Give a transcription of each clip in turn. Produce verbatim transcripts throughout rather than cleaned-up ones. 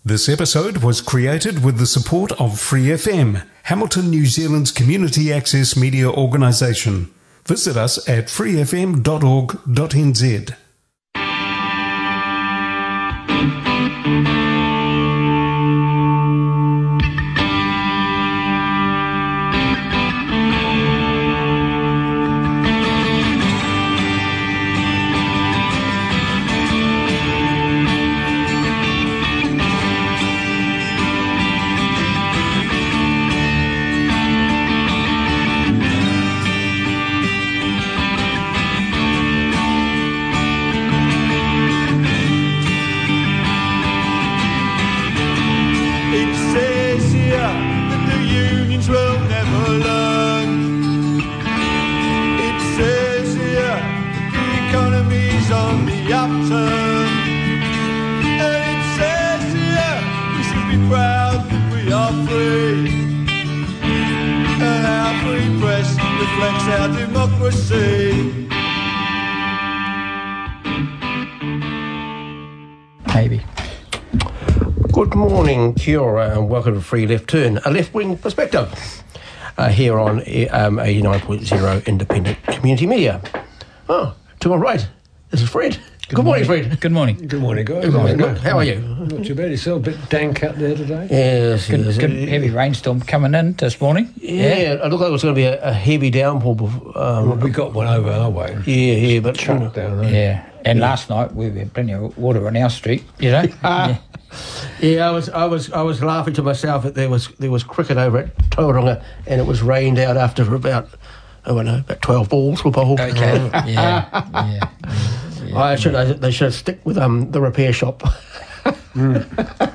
This episode was created with the support of Free F M, Hamilton, New Zealand's community access media organisation. Visit us at free f m dot org dot n z. Kia ora and welcome to Free Left Turn, a left-wing perspective uh, here on um, eighty-nine point zero Independent Community Media. Oh, to my right, this is Fred. Good, Good morning, morning, Fred. Good morning. Good morning, guys. Good morning. Good. How are you? Not too bad. It's a bit dank out there today. Yes. Good, yes. good heavy rainstorm coming in this morning. Yeah, yeah. It looked like it was going to be a, a heavy downpour. Before, um, well, we got one over our way. Yeah, yeah, but chucked down there. Yeah, and yeah. Last night we had plenty of water on our street. You know. yeah. Yeah, I was, I was, I was laughing to myself that there was there was cricket over at Tauranga, and it was rained out after about, I don't know, about twelve balls were bowled. Okay. yeah. yeah. yeah. I should, I, they should stick with um the repair shop. mm.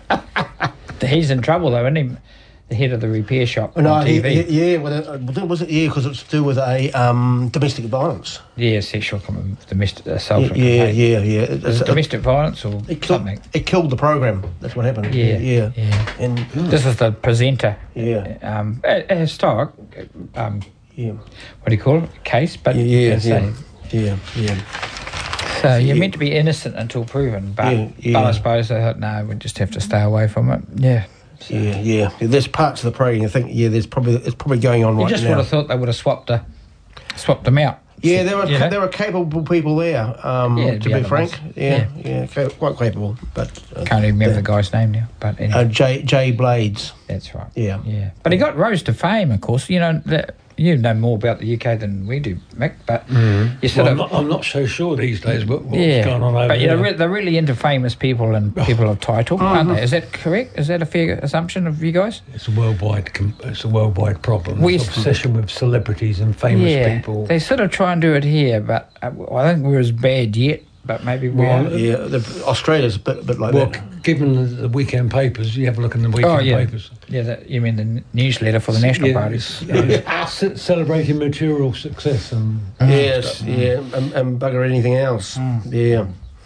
He's in trouble though, isn't he? The head of the repair shop no, on T V. He, he, yeah, well, it, was it? Yeah, because it's to do with a um domestic violence. Yeah, sexual domestic assault. Yeah, yeah, yeah. yeah. It's, Is it domestic violence or it killed, something? It killed the program. That's what happened. Yeah, yeah. yeah. And this is the presenter. Yeah. Um, a, a historic. Um, yeah. What do you call it? Case, but yeah, yeah, yeah, yeah. So you're yeah. meant to be innocent until proven, but, yeah, yeah. but I suppose I thought no, we just have to stay away from it. Yeah. So. Yeah, yeah. There's parts of the program you think, yeah, there's probably it's probably going on you right now. You just would have thought they would have swapped a, swapped them out. Yeah, there were you know? there were capable people there. Um, yeah, to be frank, ones. yeah, yeah, yeah, quite capable. But uh, can't even remember the, the guy's name now. But anyway. uh, Jay Jay Blades. That's right. Yeah, yeah. But he got rose to fame, of course. You know that. You know more about the U K than we do, Mick, but mm. you sort well, of... I'm not, I'm not so sure these days what, what's yeah, going on over but, you there. know, re- they're really into famous people and people of title, mm-hmm. aren't they? Is that correct? Is that a fair assumption of you guys? It's a worldwide it's a worldwide problem. We, it's obsession with celebrities and famous yeah, people. They sort of try and do it here, but uh, I think we're as bad yet, but maybe we well, are. Yeah, the, Australia's a bit, bit like well, that. Given the, the weekend papers, you have a look in the weekend oh, yeah. papers. Yeah, that, you mean the newsletter for the national yeah, parties? Yeah. C- celebrating material success and mm. yes, stuff. yeah, and, and bugger anything else. Mm. Yeah.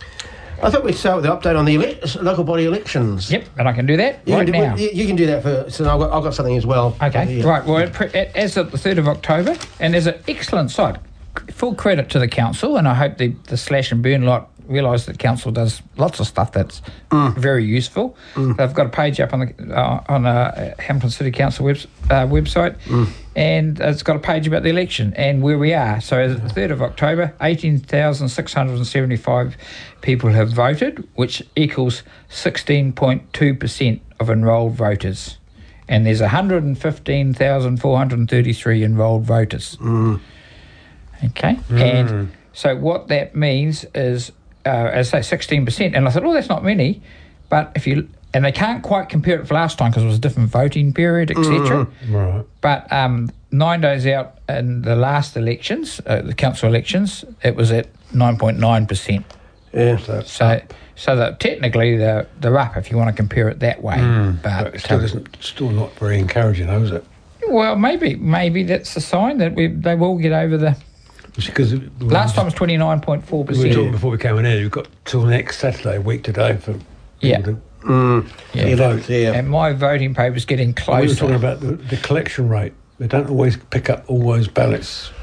I thought we'd start with the update on the ele- local body elections. Yep, and I can do that you right do, now. You, you can do that first, and I've got, I've got something as well. Okay, yeah. right. Well, it, it, as of the third of October, and there's an excellent site. Full credit to the council, and I hope the, the slash and burn lot realise that council does lots of stuff that's mm. very useful. Mm. They've got a page up on the uh, on uh, Hamilton City Council web, uh, website, mm. and it's got a page about the election and where we are. So, as of the third of October, eighteen thousand six hundred and seventy-five people have voted, which equals sixteen point two percent of enrolled voters, and there's one hundred and fifteen thousand four hundred and thirty-three enrolled voters. Mm. Okay, mm. and so what that means is. Uh, as I say, sixteen percent. And I thought, oh, that's not many. But if you... And they can't quite compare it for last time because it was a different voting period, et cetera. Mm-hmm. Right. But um, nine days out in the last elections, uh, the council elections, it was at nine point nine percent. Yeah. So so, so that technically they're, they're up if you want to compare it that way. Mm, but, but it still, um, isn't, still not very encouraging, though, is it? Well, maybe maybe that's a sign that we they will get over the... Because last time was twenty-nine point four percent. We were talking before we came in here, we've got till next Saturday, a week today, for yeah. people to mm. yeah. vote. Yeah. And my voting paper's getting closer. We were talking about the, the collection rate. They don't always pick up all those ballots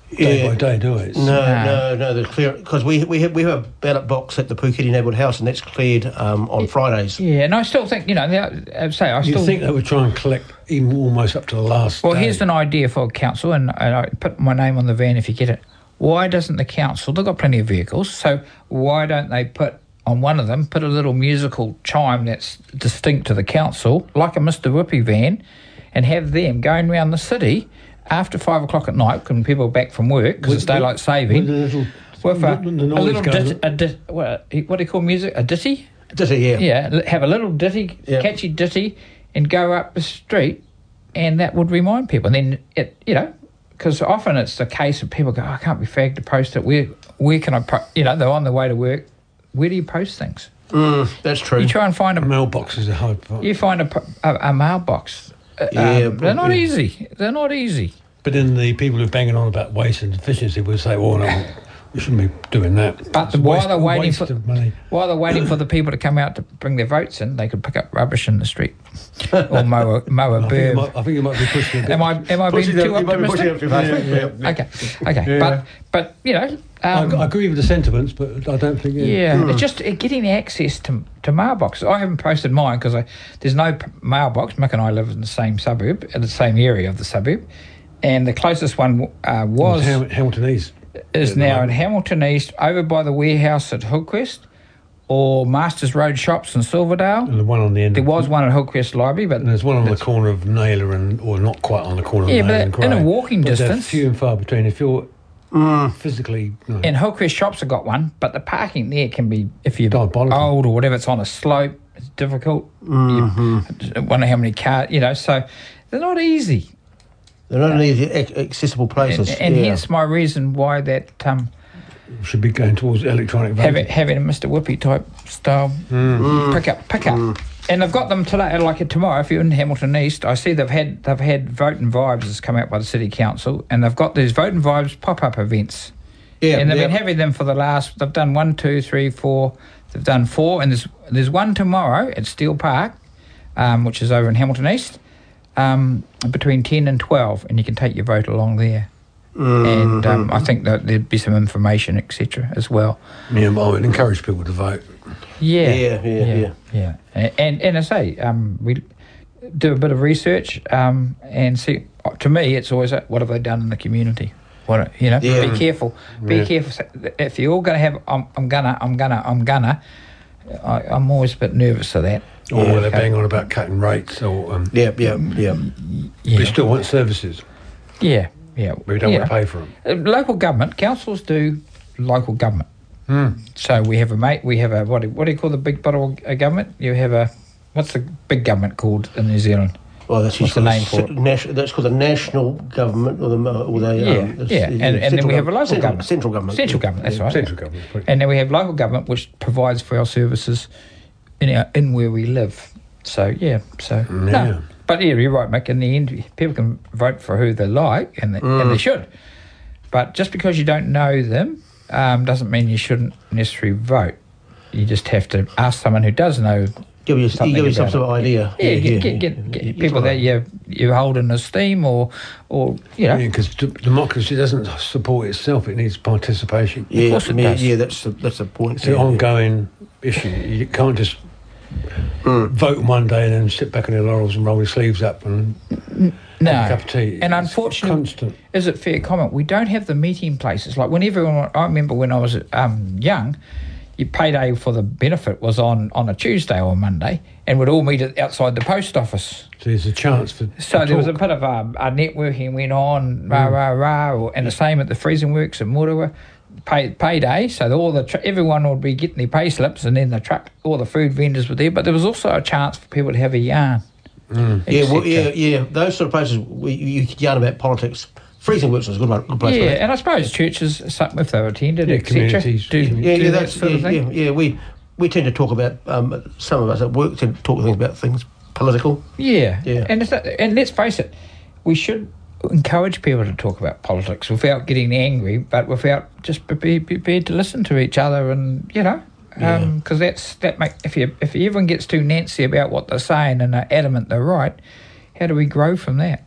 day Yeah. by day, do it? No, No. no, no. The clear because we we have we have a ballot box at the Puketi neighbourhood house, and that's cleared um, on Fridays. Yeah, and I still think, you know, the- I say I You still think they would try and collect even almost up to the last Well, day? here's an idea for council, and, and I put my name on the van if you get it. Why doesn't the council, they've got plenty of vehicles, so why don't they put on one of them, put a little musical chime that's distinct to the council, like a Mister Whippy van, and have them going around the city after five o'clock at night when people are back from work, because it's With- daylight saving, with a little, with a, with the a noise little going dit, a dit, what, what do you call music? A ditty? Does it? Yeah. Yeah, l- have a little ditty, Yeah. catchy ditty, and go up the street, and that would remind people. And then it, you know, because often it's the case of people go, oh, I can't be fagged to post it. Where, where can I, po-? you know, they're on their way to work. Where do you post things? Mm, that's true. You try and find a, mailbox is a hard part. you find a, po- a, a mailbox. Uh, Yeah, um, they're not yeah. easy. They're not easy. But then the people who are banging on about waste and efficiency will say, "Oh no, we shouldn't be doing that." But It's a while waste- they're a waiting waste for of money. while they're waiting for the people to come out to bring their votes in, they could pick up rubbish in the street or mow a, mow a I think, you bird. might, I think you might be pushing a bit. Am I am I being Pushing it- too you might be pushing it optimistic? too fast. Yeah, yeah, yeah. Okay, okay, Yeah. but but you know, I, um, I agree with the sentiments, but I don't think. yeah, it's just uh, getting access to to mailboxes. I haven't posted mine because there's no p- mailbox. Mick and I live in the same suburb, in the same area of the suburb, and the closest one uh, was Ham- Hamilton East. is at the now in moment. Hamilton East, over by the warehouse at Hillcrest, or Masters Road Shops in Silverdale. And the one on the end. There of- was one at Hillcrest Library, but And there's one on the corner of Naylor and, or not quite on the corner Yeah, of but Naylor and Grey. in a walking But they're distance. few and far between. If you're Mm. physically, you know, and Hillcrest Shops have got one, but the parking there can be, if you're Diabolical. old or whatever, it's on a slope, it's difficult. Mm-hmm. You wonder how many cars, you know, so they're not easy. They're not easy, ac- accessible And, places. and yeah. hence my reason why that um, should be going towards electronic voting. having, having a Mister Whippy type style Mm. pick up, pick up. And they've got them today, like tomorrow. If you're in Hamilton East, I see they've had they've had Vote and Vibes has come out by the City Council, and they've got these Vote and Vibes pop up events. Yeah, and they've yeah. been having them for the last. They've done one, two, three, four. They've done four, and there's there's one tomorrow at Steel Park, um, which is over in Hamilton East, um, between ten and twelve, and you can take your vote along there. And um, I think that there'd be some information, et cetera, as well. Yeah, but I would encourage people to vote. Yeah, Yeah, yeah, yeah. yeah. A- And and I say, um, we do a bit of research um, and see. To me, it's always a, what have they done in the community? What you know? Yeah. Be careful. Be Yeah. careful. If you're all going to have, I'm, I'm gonna, I'm gonna, I'm gonna. I, I'm always a bit nervous of that. Or Yeah, they're okay. bang on about cutting rates, or um, Yeah, yeah, yeah. Yeah, we still want services. yeah, yeah. We don't yeah. want to pay for them. Uh, local government councils do local government. So we have a mate. We have a what? Do, what do you call the big bottle of government? You have a what's the big government called in New Zealand? Well, that's What's used the to name for it? Nation, that's called the national government, or the or the Yeah, um, the- yeah, the and, and then central we have a gov- local central, government. Central government. Central yeah. government, that's Yeah. right. Central government. pretty- And then we have local government, which provides for our services in our, in where we live. So yeah, so Yeah. no, but yeah, you're right, Mick. In the end, people can vote for who they like, and they, and they should. But just because you don't know them um, doesn't mean you shouldn't necessarily vote. You just have to ask someone who does know. Give you, Something you give you some about sort of idea. Yeah, get, get, get, get people that you you hold in esteem, or or you know. Yeah, because d- democracy doesn't support itself; it needs participation. Yeah, course it yeah, does. yeah, that's the, that's the point. It's yeah. an ongoing issue. You can't just vote one day and then sit back on your laurels and roll your sleeves up and No, have a cup of tea. and It's unfortunately, constant. is it fair comment? We don't have the meeting places. Like when everyone, I remember when I was um, young, your payday for the benefit was on, on a Tuesday or a Monday, and we'd all meet at- outside the post office. So there's a chance for. So to there was a talk. bit of a, a networking went on, rah rah rah, or, and the same at the freezing works in Murawa. Pay, payday, so all the tr- everyone would be getting their pay slips, and then the truck, all the food vendors were there. But there was also a chance for people to have a yarn. Yeah, well, et yeah, cetera. yeah. Those sort of places, we, you could yarn about politics. Freezing Works was a good, one, good place Yeah, for that. and I suppose churches, some- if they were attended, Yeah, et cetera, communities, do, commu- Yeah, do yeah, that that's sort yeah, of thing. yeah, yeah. We we tend to talk about um, some of us at work tend to talk things about things political. Yeah, Yeah. and it's not, and let's face it, we should encourage people to talk about politics without getting angry, but without just be be prepared to listen to each other, and you know, because that's that make if you if everyone gets too nancy about what they're saying and are adamant they're right, how do we grow from that?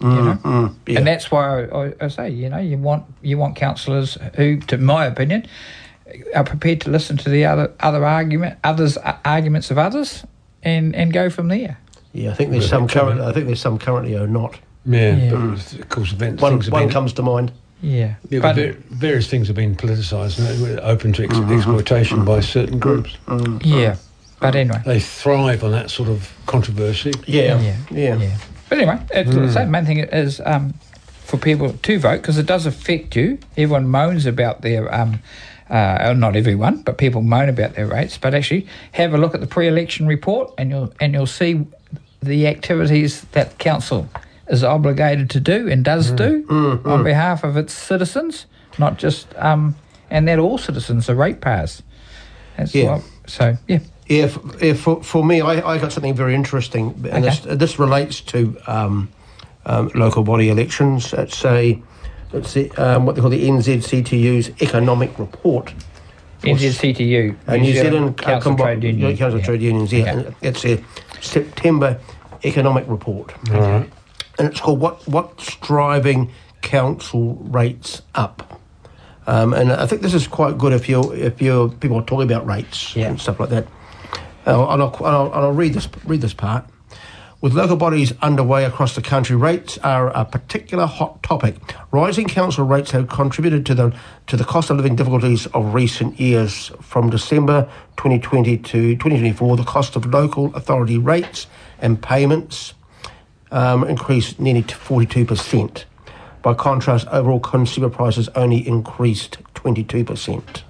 Mm, you know, mm, yeah. and that's why I, I, I say, you know, you want you want councillors who, to my opinion, are prepared to listen to the other other argument, others uh, arguments of others, and, and go from there. Yeah, I think there's some current. I think there's some currently who are not. Yeah, Yeah. but of course, events, One, things have one been, comes to mind. Yeah, yeah, but but various things have been politicised and open to ex- exploitation by certain groups. yeah, but anyway, They thrive on that sort of controversy. Yeah, yeah, yeah. yeah. But anyway, it's, mm. the main thing is um, for people to vote, because it does affect you. Everyone moans about their, um, uh, not everyone, but people moan about their rates. But actually, have a look at the pre-election report, and you'll and you'll see the activities that council is obligated to do and does mm. do mm, on mm. behalf of its citizens, not just um, and that all citizens are ratepayers. That's Yeah. what, so yeah. Yeah, for, yeah, for, for me, I, I got something very interesting, and Okay. this, this relates to um, um, local body elections. It's a, it's the, um, what they call the N Z C T U's economic report. N Z C T U, Uh, New Zealand uh, Council Combi- Trade Union. Council yeah. Trade Unions, yeah. Okay. And it's a September economic report. All right. And it's called what What's Driving Council Rates Up? Um, and I think this is quite good if you if you people are talking about rates Yeah. and stuff like that. Uh, and, I'll, and, I'll, and I'll read this read this part. With local bodies underway across the country, rates are a particular hot topic. Rising council rates have contributed to the to the cost of living difficulties of recent years. From December twenty twenty to twenty twenty-four, the cost of local authority rates and payments um, increased nearly to forty-two percent. By contrast, overall consumer prices only increased twenty-two percent.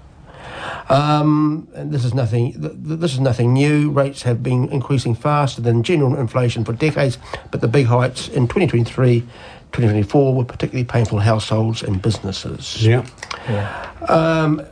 Um, and this is nothing. Th- th- this is nothing new. Rates have been increasing faster than general inflation for decades, but the big heights in twenty twenty-three, twenty twenty-four were particularly painful for households and businesses. Yeah. Um,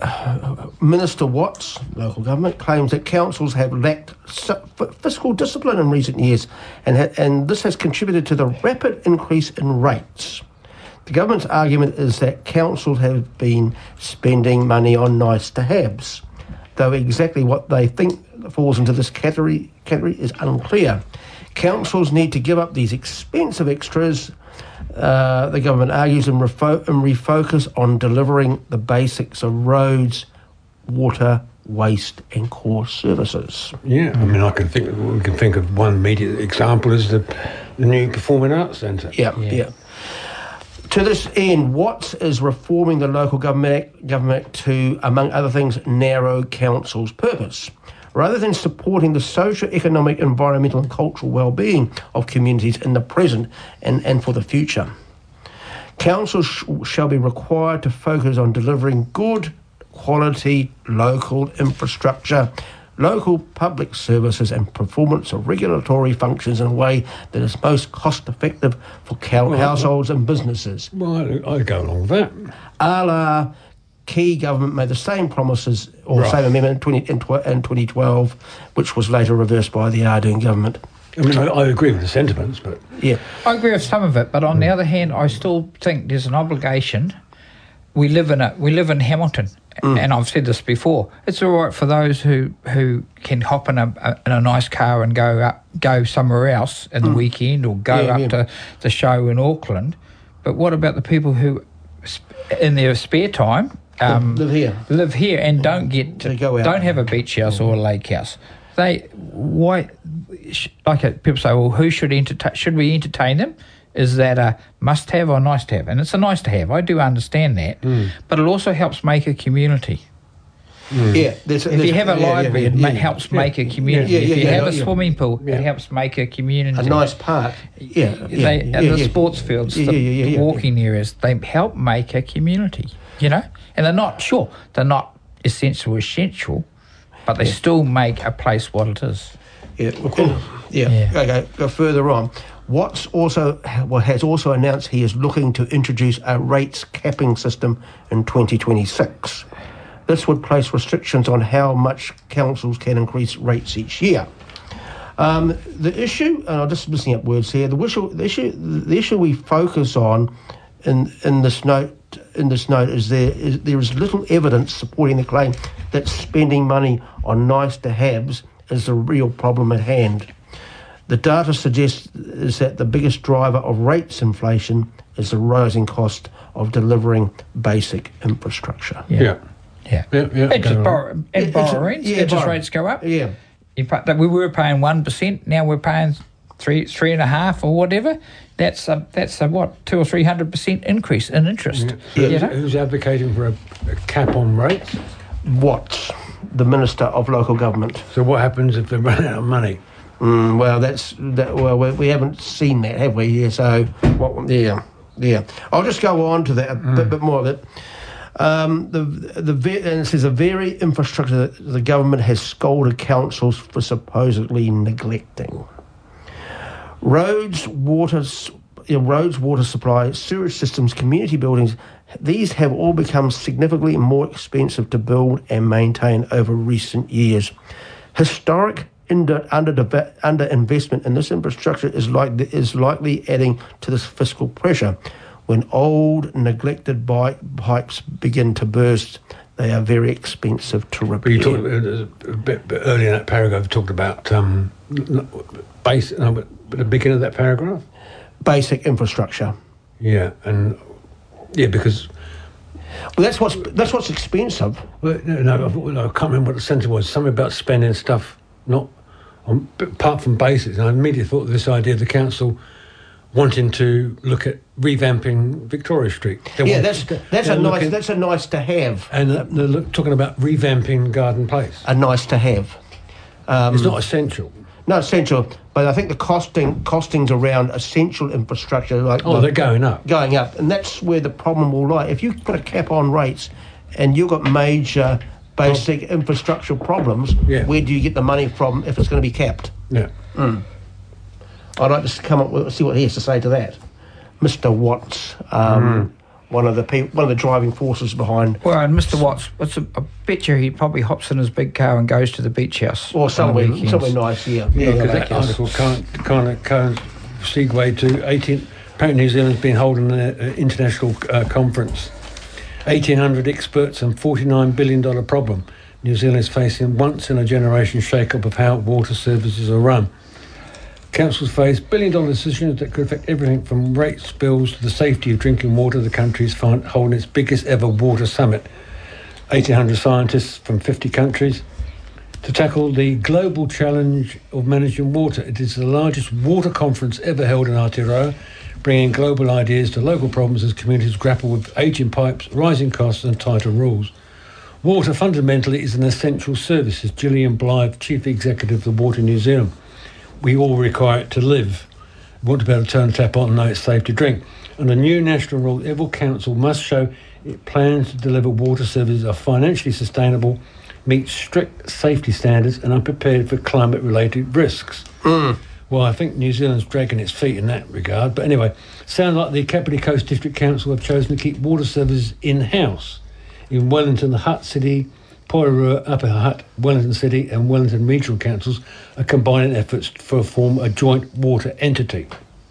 Minister Watts, local government, claims that councils have lacked su- f- fiscal discipline in recent years, and ha- and this has contributed to the rapid increase in rates. The government's argument is that councils have been spending money on nice-to-haves, though exactly what they think falls into this category, category is unclear. Councils need to give up these expensive extras, uh, the government argues, and, refo- and refocus on delivering the basics of roads, water, waste and core services. Yeah, I mean, I can think we can think of one immediate example is the, the new Performing Arts Centre. Yeah, Yeah. yeah. To this end, Watts is reforming the local government, government to, among other things, narrow council's purpose. Rather than supporting the socio-economic, environmental and cultural well-being of communities in the present and, and for the future, councils sh- shall be required to focus on delivering good quality local infrastructure, local public services and performance of regulatory functions in a way that is most cost-effective for cal- Well, households and businesses. Well, I'd, I'd go along with that. A la Key government made the same promises or Right. same amendment in, twenty, in, tw- in twenty twelve, which was later reversed by the Ardern government. I mean, I, I agree with the sentiments, but Yeah, I agree with some of it, but on the other hand, I still think there's an obligation. We live in a we live in Hamilton, and I've said this before. It's all right for those who, who can hop in a, a in a nice car and go up go somewhere else in the weekend or go Yeah, up yeah. to the show in Auckland. But what about the people who, sp- in their spare time, um, live here. live here and don't get to, They go out. don't have a beach house or a lake house? They why sh- like uh, people say, well, who should entertain? Should we entertain them? Is that a must-have or nice-to-have? And it's a nice-to-have. I do understand that, but it also helps make a community. Yeah, there's, If you have a library, it ma- helps make a community. Yeah, yeah, if you yeah, have yeah, a yeah. swimming pool, Yeah. it helps make a community. a nice park. Yeah, yeah, They, yeah, and the yeah. sports fields, Yeah, the, yeah, yeah, the yeah. walking areas, they help make a community, you know? And they're not, sure, they're not essential essential, but they still make a place what it is. Yeah, and- yeah. Yeah. Okay, go further on. Watts also well, has also announced he is looking to introduce a rates capping system in twenty twenty-six. This would place restrictions on how much councils can increase rates each year. Um, the issue, and I'm just missing up words here. The issue, the issue, the issue we focus on in in this note in this note is there is there is little evidence supporting the claim that spending money on nice to haves is the real problem at hand. The data suggests is that the biggest driver of rates inflation is the rising cost of delivering basic infrastructure. Yeah. Yeah. Yeah. Yeah. yeah. Interest, Going borrow, on. and Yeah, borrowings, yeah, interest borrow. rates go up. Yeah. You pay, that we were paying one percent. Now we're paying three, three and a half, or whatever. That's a that's a what two or three hundred percent increase in interest. Yeah. So You who's, know? who's advocating for a, a cap on rates? Watts, the Minister of Local Government. So what happens if they run out of money? Mm, well, that's that, well, we, we haven't seen that, have we? Yeah. So, what? Yeah, yeah. I'll just go on to that a Mm. bit, bit more of it. Um, the the ve- and it says a very infrastructure that the government has scolded councils for supposedly neglecting. Roads, water, s- you know, roads, water supply, sewage systems, community buildings. These have all become significantly more expensive to build and maintain over recent years. Historic under under under investment in this infrastructure is like is likely adding to this fiscal pressure. When old, neglected bike pipes begin to burst, they are very expensive to repair. But you talked uh, a bit, bit earlier in that paragraph. You talked about um, base. No, but at the beginning of that paragraph. Basic infrastructure. Yeah, and yeah, because Well, that's what's that's what's expensive. well, no, no, I, I can't remember what the sentence was. Something about spending stuff not on, apart from basics. And I immediately thought of this idea of the council wanting to look at revamping Victoria Street. They Yeah, want- that's that's they're a nice looking- that's a nice to have. and they're they're look, talking about revamping Garden Place. A nice to have. Um, It's not essential. not essential, but I think the costing costings around essential infrastructure like Oh, like they're going up. going up, and that's where the problem will lie. If you put a cap on rates, and you've got major basic infrastructural problems, Yeah. where do you get the money from if it's going to be capped? Yeah. I'd like to come up with see what he has to say to that, Mister Watts. Um, One of the people, one of the driving forces behind, Well, and Mister Watts, what's a, I bet you he probably hops in his big car and goes to the beach house. or on the somewhere, weekends. somewhere nice, yeah. Yeah, because like that us. article can't kind of can't segue to eighteen. Apparently, New Zealand's been holding an international uh, conference. Eighteen hundred experts and forty-nine billion dollar problem. New Zealand is facing once in a generation shake-up of how water services are run. Councils face billion-dollar decisions that could affect everything from rates, bills to the safety of drinking water. The country is find, holding its biggest ever water summit. eighteen hundred scientists from fifty countries to tackle the global challenge of managing water. It is the largest water conference ever held in Aotearoa, bringing global ideas to local problems as communities grapple with ageing pipes, rising costs and tighter rules. Water fundamentally is an essential service, says Gillian Blythe, Chief Executive of Water New Zealand. We all require it to live. We want to be able to turn the tap on and know it's safe to drink. Under new national rule, every council must show it plans to deliver water services are financially sustainable, meet strict safety standards and are prepared for climate-related risks. Mm. Well, I think New Zealand's dragging its feet in that regard. But anyway, sound like the Kapiti Coast District Council have chosen to keep water services in-house. In Wellington, the Hutt City, Porirua, Upper Hutt, Wellington City and Wellington Regional Councils are combining efforts to form a joint water entity.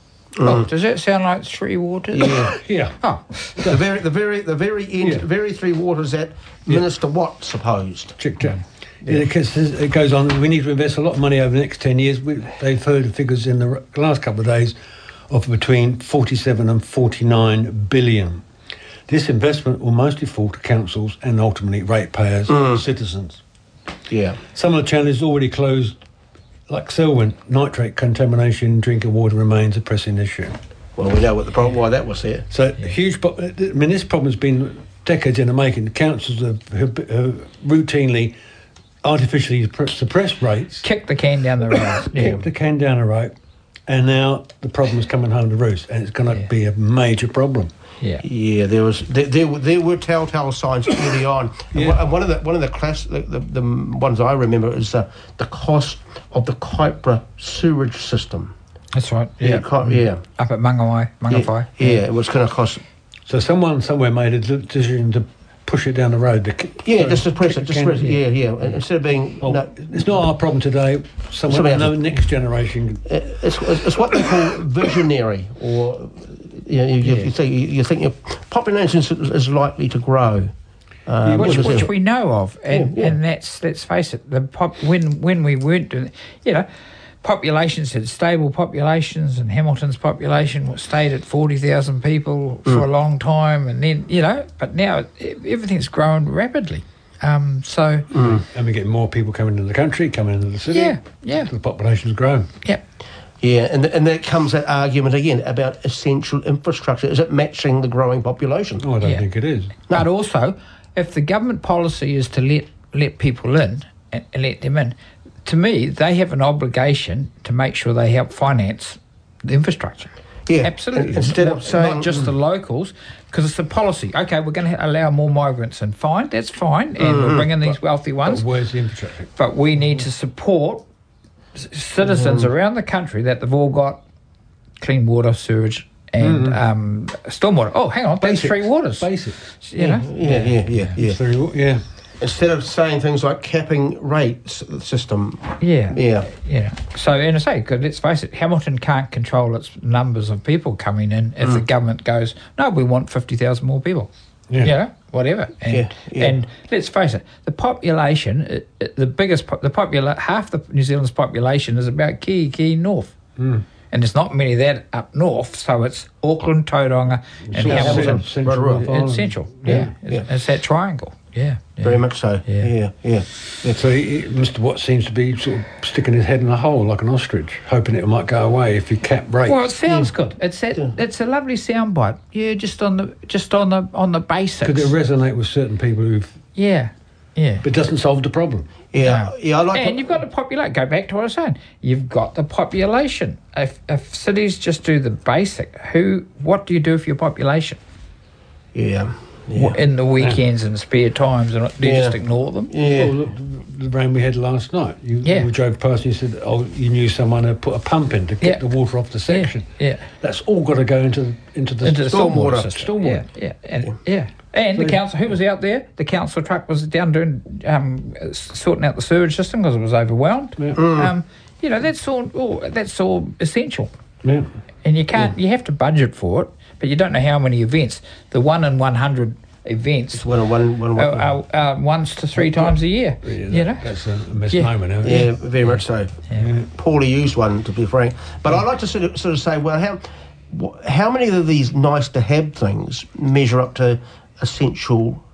Oh, does that sound like Three Waters? Yeah. Yeah. Oh, the very, the very, the very end, Yeah. very three waters that Minister Watt supposed. Chick chat. It, goes- it goes on. We need to invest a lot of money over the next ten years. We, they've heard figures in the last couple of days of between forty-seven and forty-nine billion. This investment will mostly fall to councils and ultimately ratepayers and citizens. Yeah. Some of the channels already closed, like Selwyn. Nitrate contamination in drinking water remains a pressing issue. Well, we know what the problem, why that was there. So huge. pro- I mean, this problem has been decades in the making. The councils have, have, have routinely, artificially pr- suppressed rates, kick the can down the road. Yeah. kicked the can down the road, and now the problem is coming home to roost, and it's going to Yeah. be a major problem. Yeah. Yeah, there was there there, were- there were telltale signs early on. And Yeah. one- and one of the one of the class the, the, the ones I remember is uh, the cost of the Kaipara sewage system. That's right. Yeah, Yeah. Ki- yeah, Up at Mangawai, yeah, Mangawai. yeah. It was going to cost. So someone somewhere made a decision to push it down the road. The, Yeah, just suppress it. Just can- suppress it. Yeah, yeah. And instead of being, Well, no, it's not our problem today. Someone, Somebody no, else. next generation. it's it's what they call visionary, or you know, you, you, Yeah. you think you, you think your population is, is likely to grow. Um, Which, because which of- we know of, and, Yeah, yeah. and that's let's face it, the pop when when we weren't doing, you know, populations had stable populations, and Hamilton's population stayed at forty thousand people for Mm. a long time, and then, you know, but now e- everything's grown rapidly. Um, so, Mm. And we're getting more people coming into the country, coming into the city. yeah, yeah, The population's grown. yeah. Yeah, and and there comes that argument again about essential infrastructure. Is it matching the growing population? Oh, I don't Yeah. think it is. But also, if the government policy is to let, let people in and, and let them in, to me, they have an obligation to make sure they help finance the infrastructure. Yeah, Absolutely. instead of Not- saying- not just the locals, because it's the policy. Okay, we're going to allow more migrants in. Fine, that's fine, and we're bringing these wealthy But ones. where's the infrastructure? But we need to support c- citizens around the country that they've all got clean water, sewage, and um, stormwater. Oh, hang on, that's Basics. three waters. Basics. You know, Yeah, yeah, yeah, yeah. It's very, yeah. Instead of saying things like capping rates system. yeah, Yeah. yeah. So, and I say, 'cause let's face it, Hamilton can't control its numbers of people coming in if the government goes, no, we want fifty thousand more people. Yeah. You know, whatever. And, Yeah, yeah. and let's face it, the population, it, it, the biggest, po- the popula- half the New Zealand's population is about Key, Key North. Mm. And there's not many of that up north, so it's Auckland, Tauranga, and Sort of Hamilton. cent- central Rotorua. North It's Island. central, yeah. Yeah, It's, yeah. it's that triangle, yeah. yeah. Very much so. Yeah. Yeah, yeah. yeah. So he, he- Mister Watt seems to be sort of sticking his head in a hole like an ostrich, hoping it might go away if you cap rates. Well, it sounds good. It's that, it's a lovely soundbite. Yeah, just on the just on the on the basics. Could it resonate with certain people who've... yeah, yeah. But it doesn't solve the problem. Yeah, No. yeah, I like and you've got the population. Go back to what I was saying. You've got the population. If if cities just do the basic, who? What do you do for your population? Yeah, What, yeah. in the weekends and spare times, and do you Yeah. just ignore them? Yeah. Well, look, the rain we had last night. You, Yeah. you drove past and you said, oh, you knew someone had put a pump in to get Yeah. the water off the section. Yeah, That's all got to go into into the, into the stormwater stormwater system. Stormwater. Yeah, yeah, and yeah. And the So- council, who was out there? The council truck was down doing um, sorting out the sewage system because it was overwhelmed. Yeah. Um, you know, that's all. all that's all essential. Yeah. And you can't. You have to budget for it, but you don't know how many events. The one in one hundred events One, one, one, one. are, are, are once to three times a year. Yeah, you that- know. That's a misnomer now. Yeah, very much so. Yeah. Poorly used one, to be frank. But I like to sort of, sort of say, well, how wh- how many of these nice to have things measure up to essential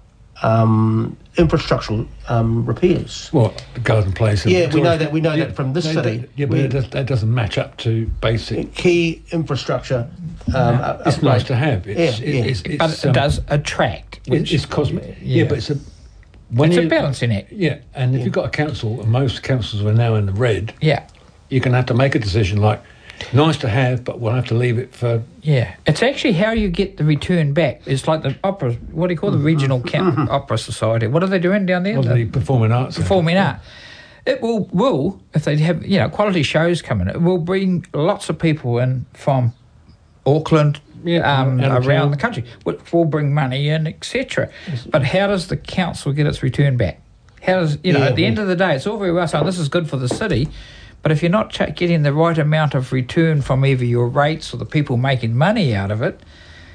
um, infrastructural um, repairs? Well, the Garden Place. and Yeah, we Victoria- know that- we know that from this they- city. they- yeah, but We- it does, that doesn't match up to basic. Key infrastructure. Um, up- It's upgrade. nice to have. It's, Yeah, it- yeah. it's, it's, But it um, does attract. it- Which it's cosmetic. yeah. Yeah. but it's a. When it's you, a balancing act. Yeah, and if you've got a council, and most councils are now in the red, Yeah. you're going to have to make a decision like, nice to have, but we'll have to leave it for. Yeah, it's actually how you get the return back. It's like the opera. What do you call the regional camp opera society? What are they doing down there? Well, The the performing arts. performing art. It will will if they have you know quality shows coming. It will bring lots of people in from Auckland, Yeah, um, out of around town. the country, which will bring money in, et cetera. But how does the council get its return back? How does you know? Yeah. At the end of the day, it's all very well saying this is good for the city. But if you're not ch- getting the right amount of return from either your rates or the people making money out of it,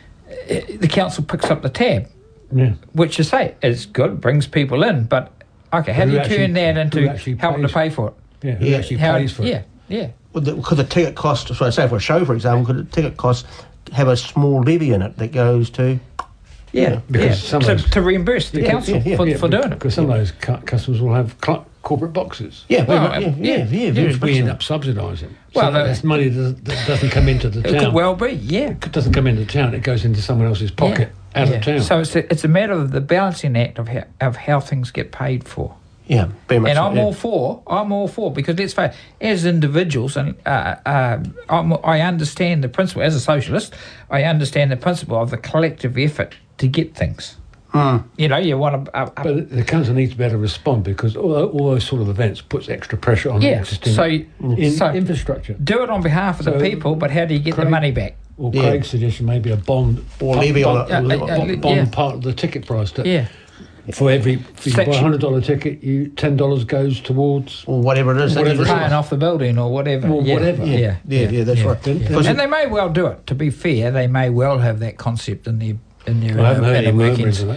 eh, the council picks up the tab, Yeah. which you say is good, brings people in. But okay, how Who do you actually- turn that who into actually helping to pays- pay for it? Yeah, who Yeah. actually How- pays for yeah, it? yeah, Would the, could the ticket cost, so say for a show, for example, could the ticket cost have a small levy in it that goes to... yeah. Because yeah. some to, of those- to reimburse the Yeah, council yeah, yeah, for, yeah, for doing it. Because some of those cu- customers will have cl- corporate boxes. Yeah, Well, yeah, yeah, um, yeah, yeah, yeah, very Which we much end so. up subsidising. Well, So the- that's money that, that doesn't come into the It town. could well be, yeah. It doesn't come into town. It goes into someone else's pocket yeah, out yeah. of town. So it's a, it's a matter of the balancing act of how, of how things get paid for. Yeah, very much And so, I'm yeah. all for, I'm all for, because let's face it, as individuals, and uh, uh, I'm, I understand the principle, as a socialist, I understand the principle of the collective effort to get things. Mm. You know, you want to... Uh, uh, But the council needs to be able to respond because all, all those sort of events puts extra pressure on the yeah, existing so, in, so infrastructure. do it on behalf of the So, people, but how do you get the Craig- money back? Or Yeah. Craig's suggestion, maybe a bond Or bond- levy on bond, it. Uh, or- uh, bond, uh, bond yeah. part of the ticket price. That Yeah, For every if you buy a Section- hundred dollar ticket, you ten dollars goes towards. or whatever it is. Whatever that it you- is. paying off the building or whatever. Or yeah, whatever. Yeah, Yeah, yeah, that's right. Yeah. Because And they may well do it. To be fair, they may well have that concept in their in their. I haven't uh, heard in any their murmurings workings. of that.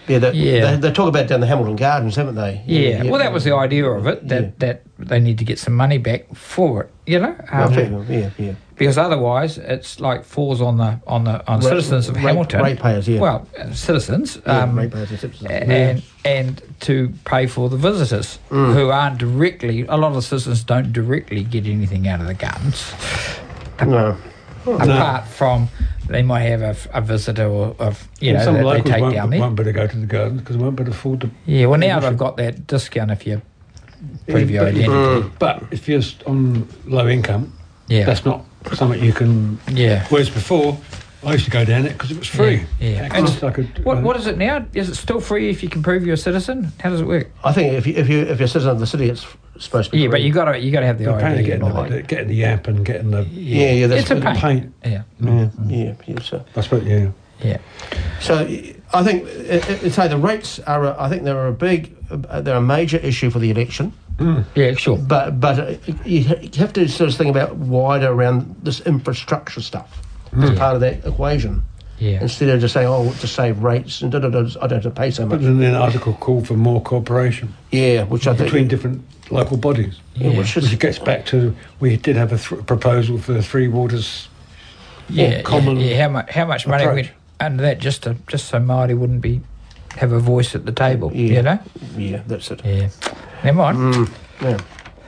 Yeah, they, Yeah. They, they talk about down the Hamilton Gardens, haven't they? Yeah, well, that was the idea of it, that, Yeah. that they need to get some money back for it, you know? Well, Um, fair, yeah, yeah. because otherwise it's like falls on the on the on Ra- citizens of rate- Hamilton. ratepayers, yeah. Well, uh, citizens. Yeah, um, ratepayers and citizens. and and to pay for the visitors Mm. who aren't directly. A lot of the citizens don't directly get anything out of the gardens, No. apart from they might have a, a visitor or of you And know some that they locals take won't, down there. won't better go to the gardens because they won't better afford to. Yeah, well now membership. they've got that discount if you prove your But- identity. Mm. But if you're on low income, Yeah, that's not something you can. yeah. Whereas before, I used to go down it because it was free. Yeah, yeah. Access, I could, What uh, what is it now? Is it still free if you can prove you're a citizen? How does it work? I think if you if you if you're a citizen of the city, it's supposed to be. Yeah, but free. you got to you got to have the apparently I D. getting and all the, that. getting the app and getting the Yeah, yeah. That's It's a what- pain. paint. Yeah, Yeah, yeah, yeah. So, I suppose, yeah. yeah. so I think it, it, say the rates are. A, I think they're a big, uh, they're a major issue for the election. Yeah, sure. But but uh, you ha- you have to sort of think about wider around this infrastructure stuff as Yeah. part of that equation. Yeah. Instead of just saying, oh, to save rates and da, da, da, I don't have to pay so But much. then the article called for more cooperation Yeah, which I think. between different local bodies. yeah, which is, Which gets back to, we did have a th- proposal for the Three Waters. Yeah, common yeah, yeah. How much? How much money approach. went under that just to just so Māori wouldn't be have a voice at the table? Yeah. You know. yeah, that's it. Yeah. Never mind. Mm, yeah.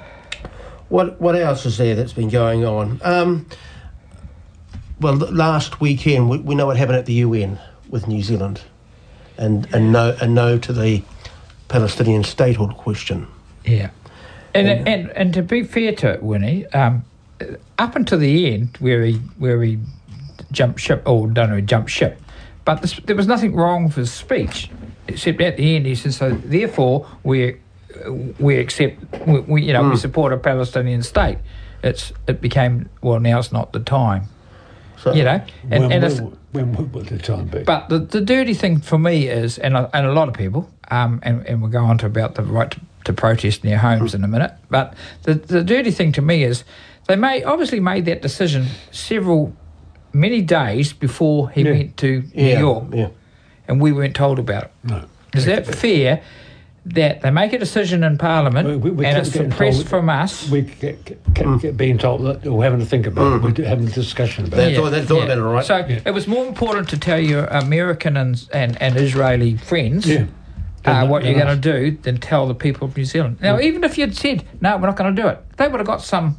What what else is there that's been going on? Um, well, th- last weekend we, we know what happened at the U N with New Zealand, and and no and no to the Palestinian statehood question. Yeah. And, and and to be fair to it, Winnie, um, up until the end where he where he jumped ship or don't know jumped ship, but this, there was nothing wrong with his speech, except at the end he said, so therefore we we accept we, we you know we support a Palestinian state. It's it became well now it's not the time, So you know, and when, and when, it's, when would the time be? but the, the dirty thing for me is, and a, and a lot of people, um, and, and we'll go on to about the right to, to protest in their homes in a minute, but the, the dirty thing to me is they may obviously made that decision several, many days before he Yeah. went to yeah, New York, yeah. and we weren't told about it. no. Is that fair that they make a decision in Parliament We- we- we and kept it's getting suppressed told- from us? We get, get, get, get being told that, or having to think about it, we're having a discussion about They it. thought- they thought about it, all right. So Yeah. it was more important to tell your American and, and, and Israeli friends Yeah. uh, Than- what than you're going us. to do than tell the people of New Zealand. Now, even if you'd said, no, we're not going to do it, they would have got some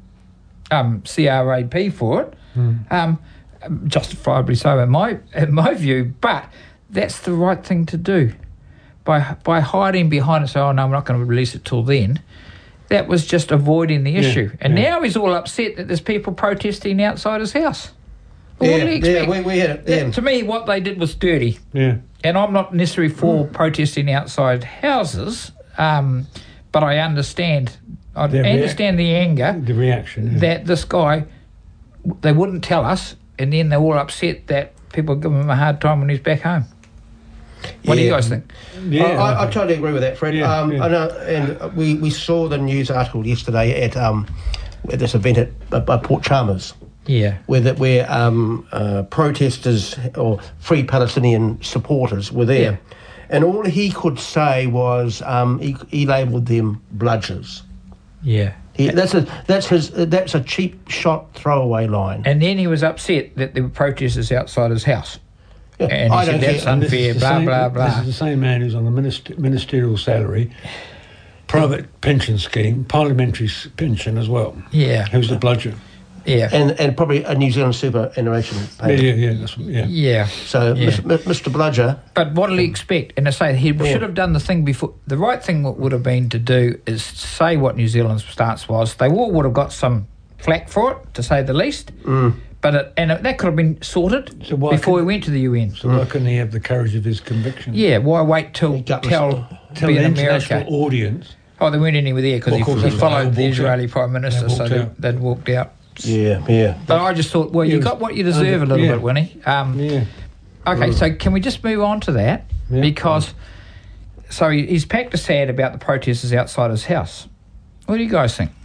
um, C R A P for it, um, justifiably so in my in my view, but that's the right thing to do. By by hiding behind it, say, oh, no, we're not going to release it till then, that was just avoiding the Yeah, issue. And yeah. now he's all upset that there's people protesting outside his house. Well, Yeah, what do you yeah, expect? we, we had it. Yeah. To me, what they did was dirty. Yeah. And I'm not necessarily for protesting outside houses, um, but I understand. I Their rea- understand the anger The reaction. Yeah. that this guy, they wouldn't tell us, and then they're all upset that people give him a hard time when he's back home. What do you Yeah. guys think? yeah. I, I, I totally agree with that, Fred. Yeah, um, yeah. I know, and we, we saw the news article yesterday at um, at this event at by, by Port Chalmers, Yeah. where that where um, uh, protesters or Free Palestinian supporters were there, Yeah. and all he could say was um, he, he labelled them bludgers. Yeah. He, that's a that's his that's a cheap shot throwaway line. And then he was upset that there were protesters outside his house. Yeah, And he I said don't that's care. And this unfair, is the blah, same- blah, blah. This is the same man who's on the minist- ministerial salary, private pension scheme, parliamentary s- pension as well. Yeah. Who's the bludger? Yeah. and and probably a New Zealand superannuation Yeah, payment. yeah, yeah. That's, yeah. Yeah. So Yeah. Mis- Mister Bludger, But what did he expect? And I say he Yeah. should have done the thing before. The right thing would have been to do is say what New Zealand's stance was. They all would have got some flack for it, to say the least. Mm. But it, and it, that could have been sorted So why before can- he went to the U N. So why couldn't he have the courage of his conviction? Yeah, why wait till Gutless. tell, Tell be the in international America? audience. Oh, they weren't anywhere there because Well, of course he, he they- followed they the walked Israeli out. Prime Minister, They so walked they, out. they'd walked out. yeah, yeah. But I just thought, well, He you was got what you deserve under- a little yeah. bit, Winnie. Um, Yeah. Okay, so can we just move on to that? Yeah. Because, so he- he's packed a sad about the protesters outside his house. What do you guys think?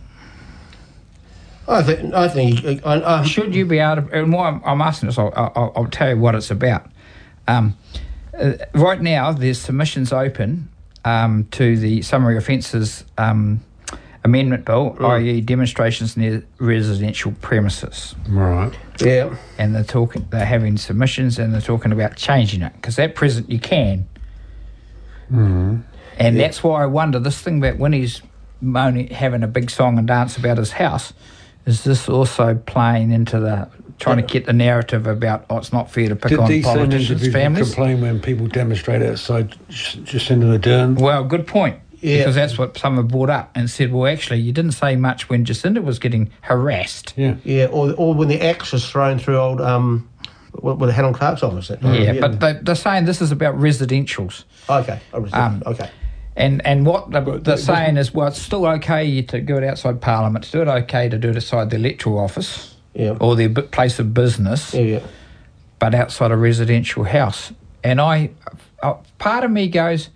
I think I think I, I, Should you be able to, and why I'm, I'm asking this, I'll, I'll, I'll tell you what it's about. Um, Uh, right now, there's submissions open um, to the summary offences um, amendment bill, Mm. that is demonstrations near residential premises. Right. Yeah. And they're talking, they're having submissions, and they're talking about changing it, because at present you can. Mm. And Yeah. that's why I wonder, this thing about Winnie's moaning, having a big song and dance about his house, is this also playing into the, trying to get the narrative about, oh, it's not fair to pick Did on these same politicians' individuals families? complain when people demonstrate outside Jacinda Ardern? Well, good point. Yeah. Because that's what someone brought up and said, well, actually, you didn't say much when Jacinda was getting harassed. Yeah. Yeah, or or when the axe was thrown through old um, with with Helen Clark's office. That time. Yeah, but they, they're saying this is about residentials. Okay, I was- Um, okay. And and what they're, But they're the- saying is, well, it's still okay to do it outside Parliament, to do it okay to do it outside the electoral office Yeah. or their bu- place of business, Yeah, yeah. but outside a residential house. And I, uh, part of me goes,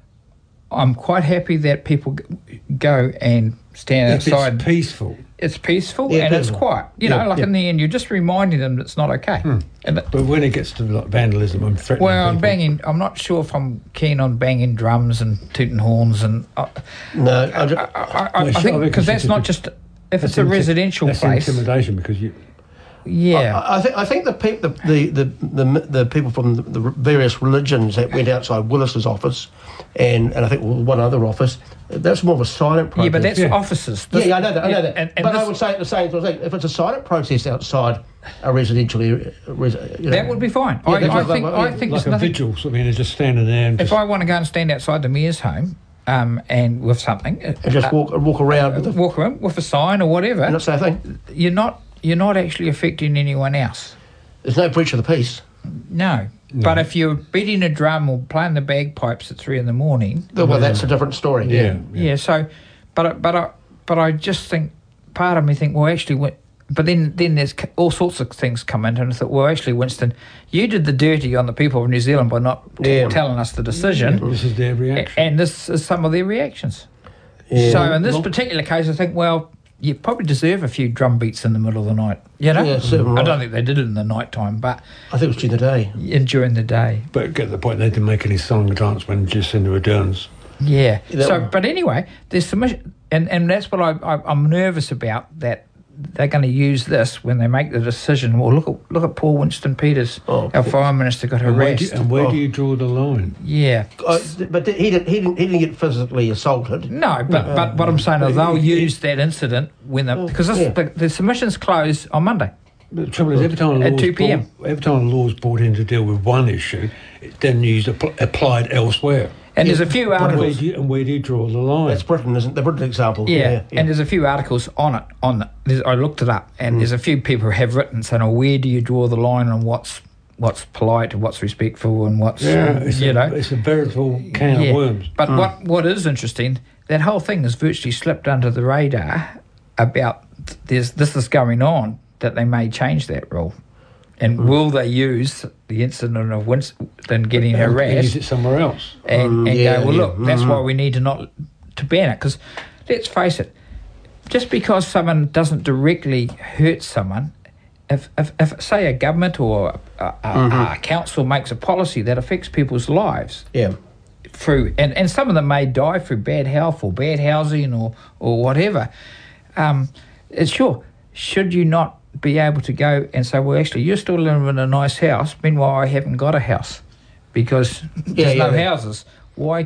I'm quite happy that people g- go and stand If outside. it's peaceful. It's peaceful Yeah, and it's peaceful. quiet. You know, Yeah, like yeah. in the end, you're just reminding them that it's not okay. And that, But when it gets to like vandalism and threatening well, I'm people, banging. I'm not sure if I'm keen on banging drums and tooting horns, and I, No, I, ju- I, I, I, Well, I sure, think I because reckon that's it's not a- just if that's it's a inti- residential that's place. intimidation because you. Yeah, I, I think I think the, peop, the, the, the the the people from the, the various religions that went outside Willis's office, and, and I think one other office, that's more of a silent protest. yeah, but that's Yeah. officers. yeah, This- yeah, I know that. I know yeah, that. And, and but this- I would say the same sort of thing. If it's a silent protest outside a residential area, res, you know, that would be fine. Yeah, I, that's I what- think. like- I think Like there's a nothing. vigil, so I mean, they're just standing there and If just, I want to go and stand outside the mayor's home, um, and with something, and just uh, walk walk around with it. walk around with a sign or whatever, And that's the thing. you're not you're not actually affecting anyone else. There's no breach of the peace. No. But if you're beating a drum or playing the bagpipes at three in the morning, Well, that's a different story. yeah, yeah. so, but I- but I but I just think part of me think well actually, Win- but then then there's c- all sorts of things come into it, and I thought well actually Winston, you did the dirty on the people of New Zealand by not t- Yeah. telling us the decision, This is their A- reaction. and this is some of their reactions. Yeah. So in this Well- particular case, I think well. You probably deserve a few drum beats in the middle of the night, you know. Yeah, certainly I right. don't think they did it in the night time, but I think it was during the day. in, during the day. But get to the point, they didn't make any song and dance when Jacinda Ardern's. Yeah. That so, one- but anyway, there's submission, and, and that's what I, I, I'm nervous about, that they're going to use this when they make the decision. Well, look at look at Paul Winston Peters, Oh, our Foreign Minister, got And where, do, harassed. and where Oh. do you draw the line? Yeah. Uh, but he didn't. He didn't. He didn't get physically assaulted. No, but but what I'm saying is they'll use that incident when the because this, yeah. the, the submissions close on Monday. The trouble is, every time a At law's two p.m. brought- every time a law's brought in to deal with one issue, it's then used appl- applied elsewhere. And Yeah, there's a few but And where, articles. do you, and where do you draw the line? That's Britain, isn't the Britain example? Yeah, and there's a few articles on it. On the, there's- I looked it up, and there's a few people who have written saying, "Oh, where do you draw the line on what's what's polite and what's respectful and what's yeah, it's you a, know?" it's a veritable can of worms. But what what is interesting, that whole thing has virtually slipped under the radar about th- there's this is going on, that they may change that rule. And will they use the incident of Winston getting And harassed use it somewhere else. and, Mm, and yeah, go, well, yeah, look, that's mhm. why we need to not to ban it. Because let's face it, just because someone doesn't directly hurt someone, if, if, if say a government or a, a, Mm-hmm. a council makes a policy that affects people's lives yeah. through, and, and some of them may die through bad health or bad housing or, or whatever, um, it's sure, should you not be able to go and say, well, actually, you're still living in a nice house, meanwhile, I haven't got a house because there's yeah, no yeah. houses. Why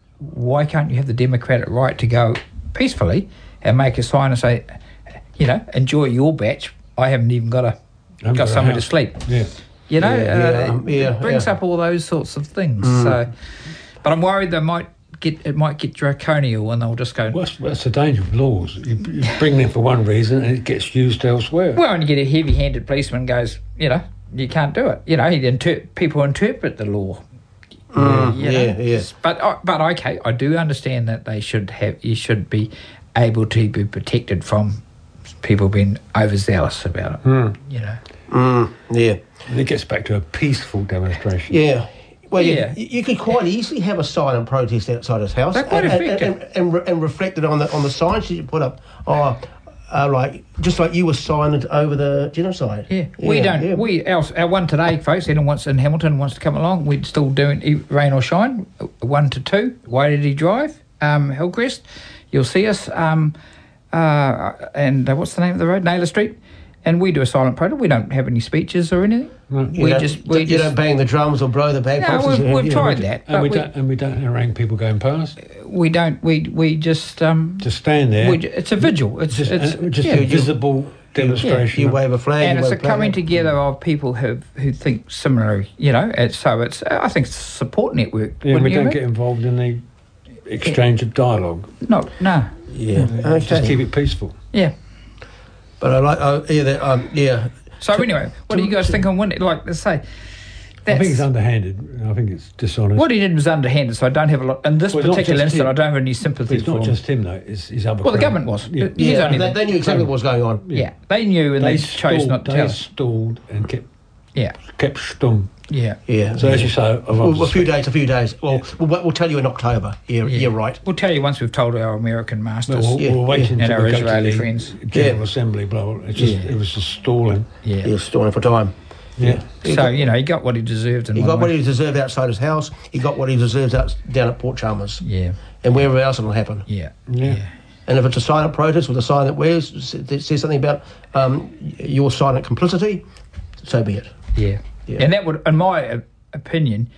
why can't you have the democratic right to go peacefully and make a sign and say, you know, enjoy your batch, I haven't even got a Haven't got got a somewhere to house. sleep. Yeah. You know, Yeah, uh, yeah, um, yeah, it brings yeah. up all those sorts of things. So, but I'm worried they might get it might get draconian and they'll just go. Well, that's, that's the danger of laws. You, you bring them for one reason and it gets used elsewhere. Well, and you get a heavy-handed policeman goes, you know, you can't do it. You know, he inter- people interpret the law. Mm, you know. yeah, yeah. But uh, but okay, I do understand that they should have you should be able to be protected from people being overzealous about it. Mm. You know. Mm, yeah. And it gets back to a peaceful demonstration. Yeah. Well, Yeah. you, you could quite easily have a silent protest outside his house, They're quite and, and, effective. and, and, re- and reflect it on the on the signs that you put up. Oh, uh, like just like you were silent over the genocide. Yeah, we don't. yeah. We our, our one today, folks. Anyone wants in Hamilton wants to come along, we'd still doing e- rain or shine, one to two. Why did he drive? Um, Hillcrest. You'll see us. Um, uh, and uh, what's the name of the road? Naylor Street. And we do a silent protest. We don't have any speeches or anything. You we don't, just we you just don't bang the drums or blow the bagpipes. no. We've, we've you tried know, that, And we, but we, don't and we don't harangue people going past. we don't. We we just um. Just stand there. We, it's a vigil. It's just it's uh, just yeah. a visible demonstration. You wave a flag. And you it's wave a flag. coming together of people who who think similarly, you know. It's, so it's I think it's a support network. Yeah, wouldn't we you, don't Mick? get involved in the exchange of dialogue. No, no, Yeah. Just Okay. keep it peaceful. yeah. But I like. Uh, yeah. That, um, yeah. So anyway, what do you guys think on Windy? Like, let's say, I that's, think it's underhanded. I think it's dishonest. what he did was underhanded. So I don't have a lot in this Well, it's not particular just incident. him. I don't have any But sympathy it's for not him. just him though. It's his other. Well, the crowd. government was. Yeah. He's Yeah. only They, the- they knew exactly what was going on. yeah, they knew and they, chose stalled- not to they tell us. stalled and kept Yeah, kept stum. yeah. Yeah. So as you say, I've Well, a few obviously- days. A few days. Well, we'll, we'll tell you in October. Yeah. yeah. You're right. We'll tell you once we've told our American But masters. we'll, Yeah, we'll wait yeah. until And our we go Israeli to the friends. General Yeah. Assembly. Blah, blah. It's just Yeah. it was just stalling. Yeah. He was stalling for time. Yeah. So you know, he got what he deserved. In He one got what way. he deserved outside his house. He got what he deserves out down at Port Chalmers, Yeah, and wherever else it'll happen. yeah, Yeah. And if it's a silent protest with a sign that wears that says something about um, your silent complicity, so be it. yeah, Yeah. And that would, in my uh, opinion,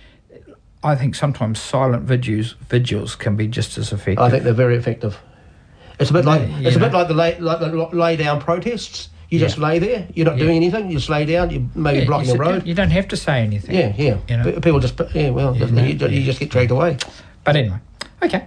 I think sometimes silent vigils vigils can be just as effective. I think they're very effective. It's a bit like Yeah, it's a you bit know. like the lay, like the lay down protests. You Yeah. just lay there. You're not Yeah. doing anything. You just lay down. You maybe Yeah, blocking you the sit down. road. You don't have to say anything. Yeah, yeah. You know? P- People just yeah. Well, Yeah. you, you just get dragged away. But anyway, okay.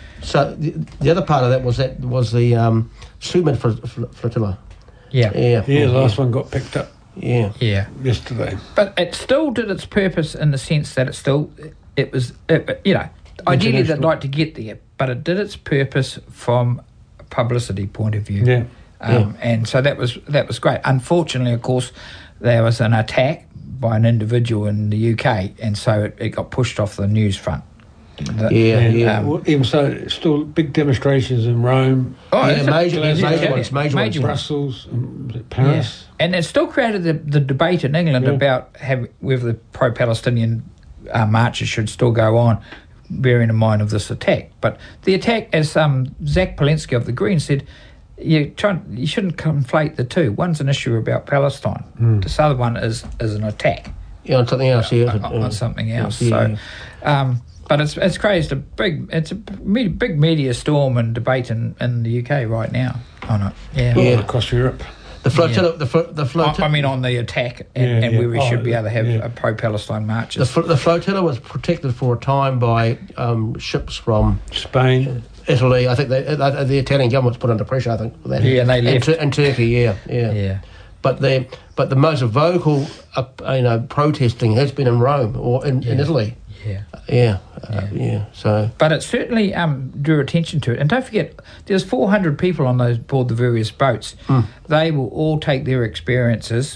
So the, the other part of that was that was the um, Sumid fl- fl- flotilla. Yeah, Yeah, Yeah. The last one got picked up Yeah. yeah. yesterday. But it still did its purpose in the sense that it still, it was, it, you know, ideally they'd International. like to get there, but it did its purpose from a publicity point of view. Yeah. Um, And so that was that was great. Unfortunately, of course, there was an attack by an individual in the U K, and so it, it got pushed off the news front. The- Yeah, And, yeah. um, well, even so, still big demonstrations in Rome, Oh, Yeah, is it? major- Yeah, major yeah, ones, major ones. Brussels, and was it Yeah. Paris. And it still created the, the debate in England Yeah. about have, whether the pro-Palestinian uh, marches should still go on, bearing in mind of this attack. But the attack, as um, Zach Polensky of the Greens said, you try, you shouldn't conflate the two. One's an issue about Palestine. Mm. This other one is, is an attack Yeah, on something else. Yeah, on, on something else. Yeah. So, um, but it's it's created a big it's a me- big media storm and debate in, in the U K right now on it. Yeah. Yeah. All across Europe. The flotilla, the fl- the I, flotilla, I mean, on the attack and, Yeah, and yeah. where we Oh, should be able to have yeah. a pro-Palestine the, marches. fl- the flotilla was protected for a time by um, ships from Spain. Italy. I think they, uh, the Italian government's put under pressure. I think for that. Yeah, and they and, left. Tur- and Turkey. Yeah, yeah. Yeah. But the but the most vocal, uh, you know, protesting has been in Rome or in, in Yeah. Italy. Yeah. Yeah, uh, yeah. So But it certainly um, drew attention to it. And don't forget, there's four hundred people on those board the various boats. Mm. They will all take their experiences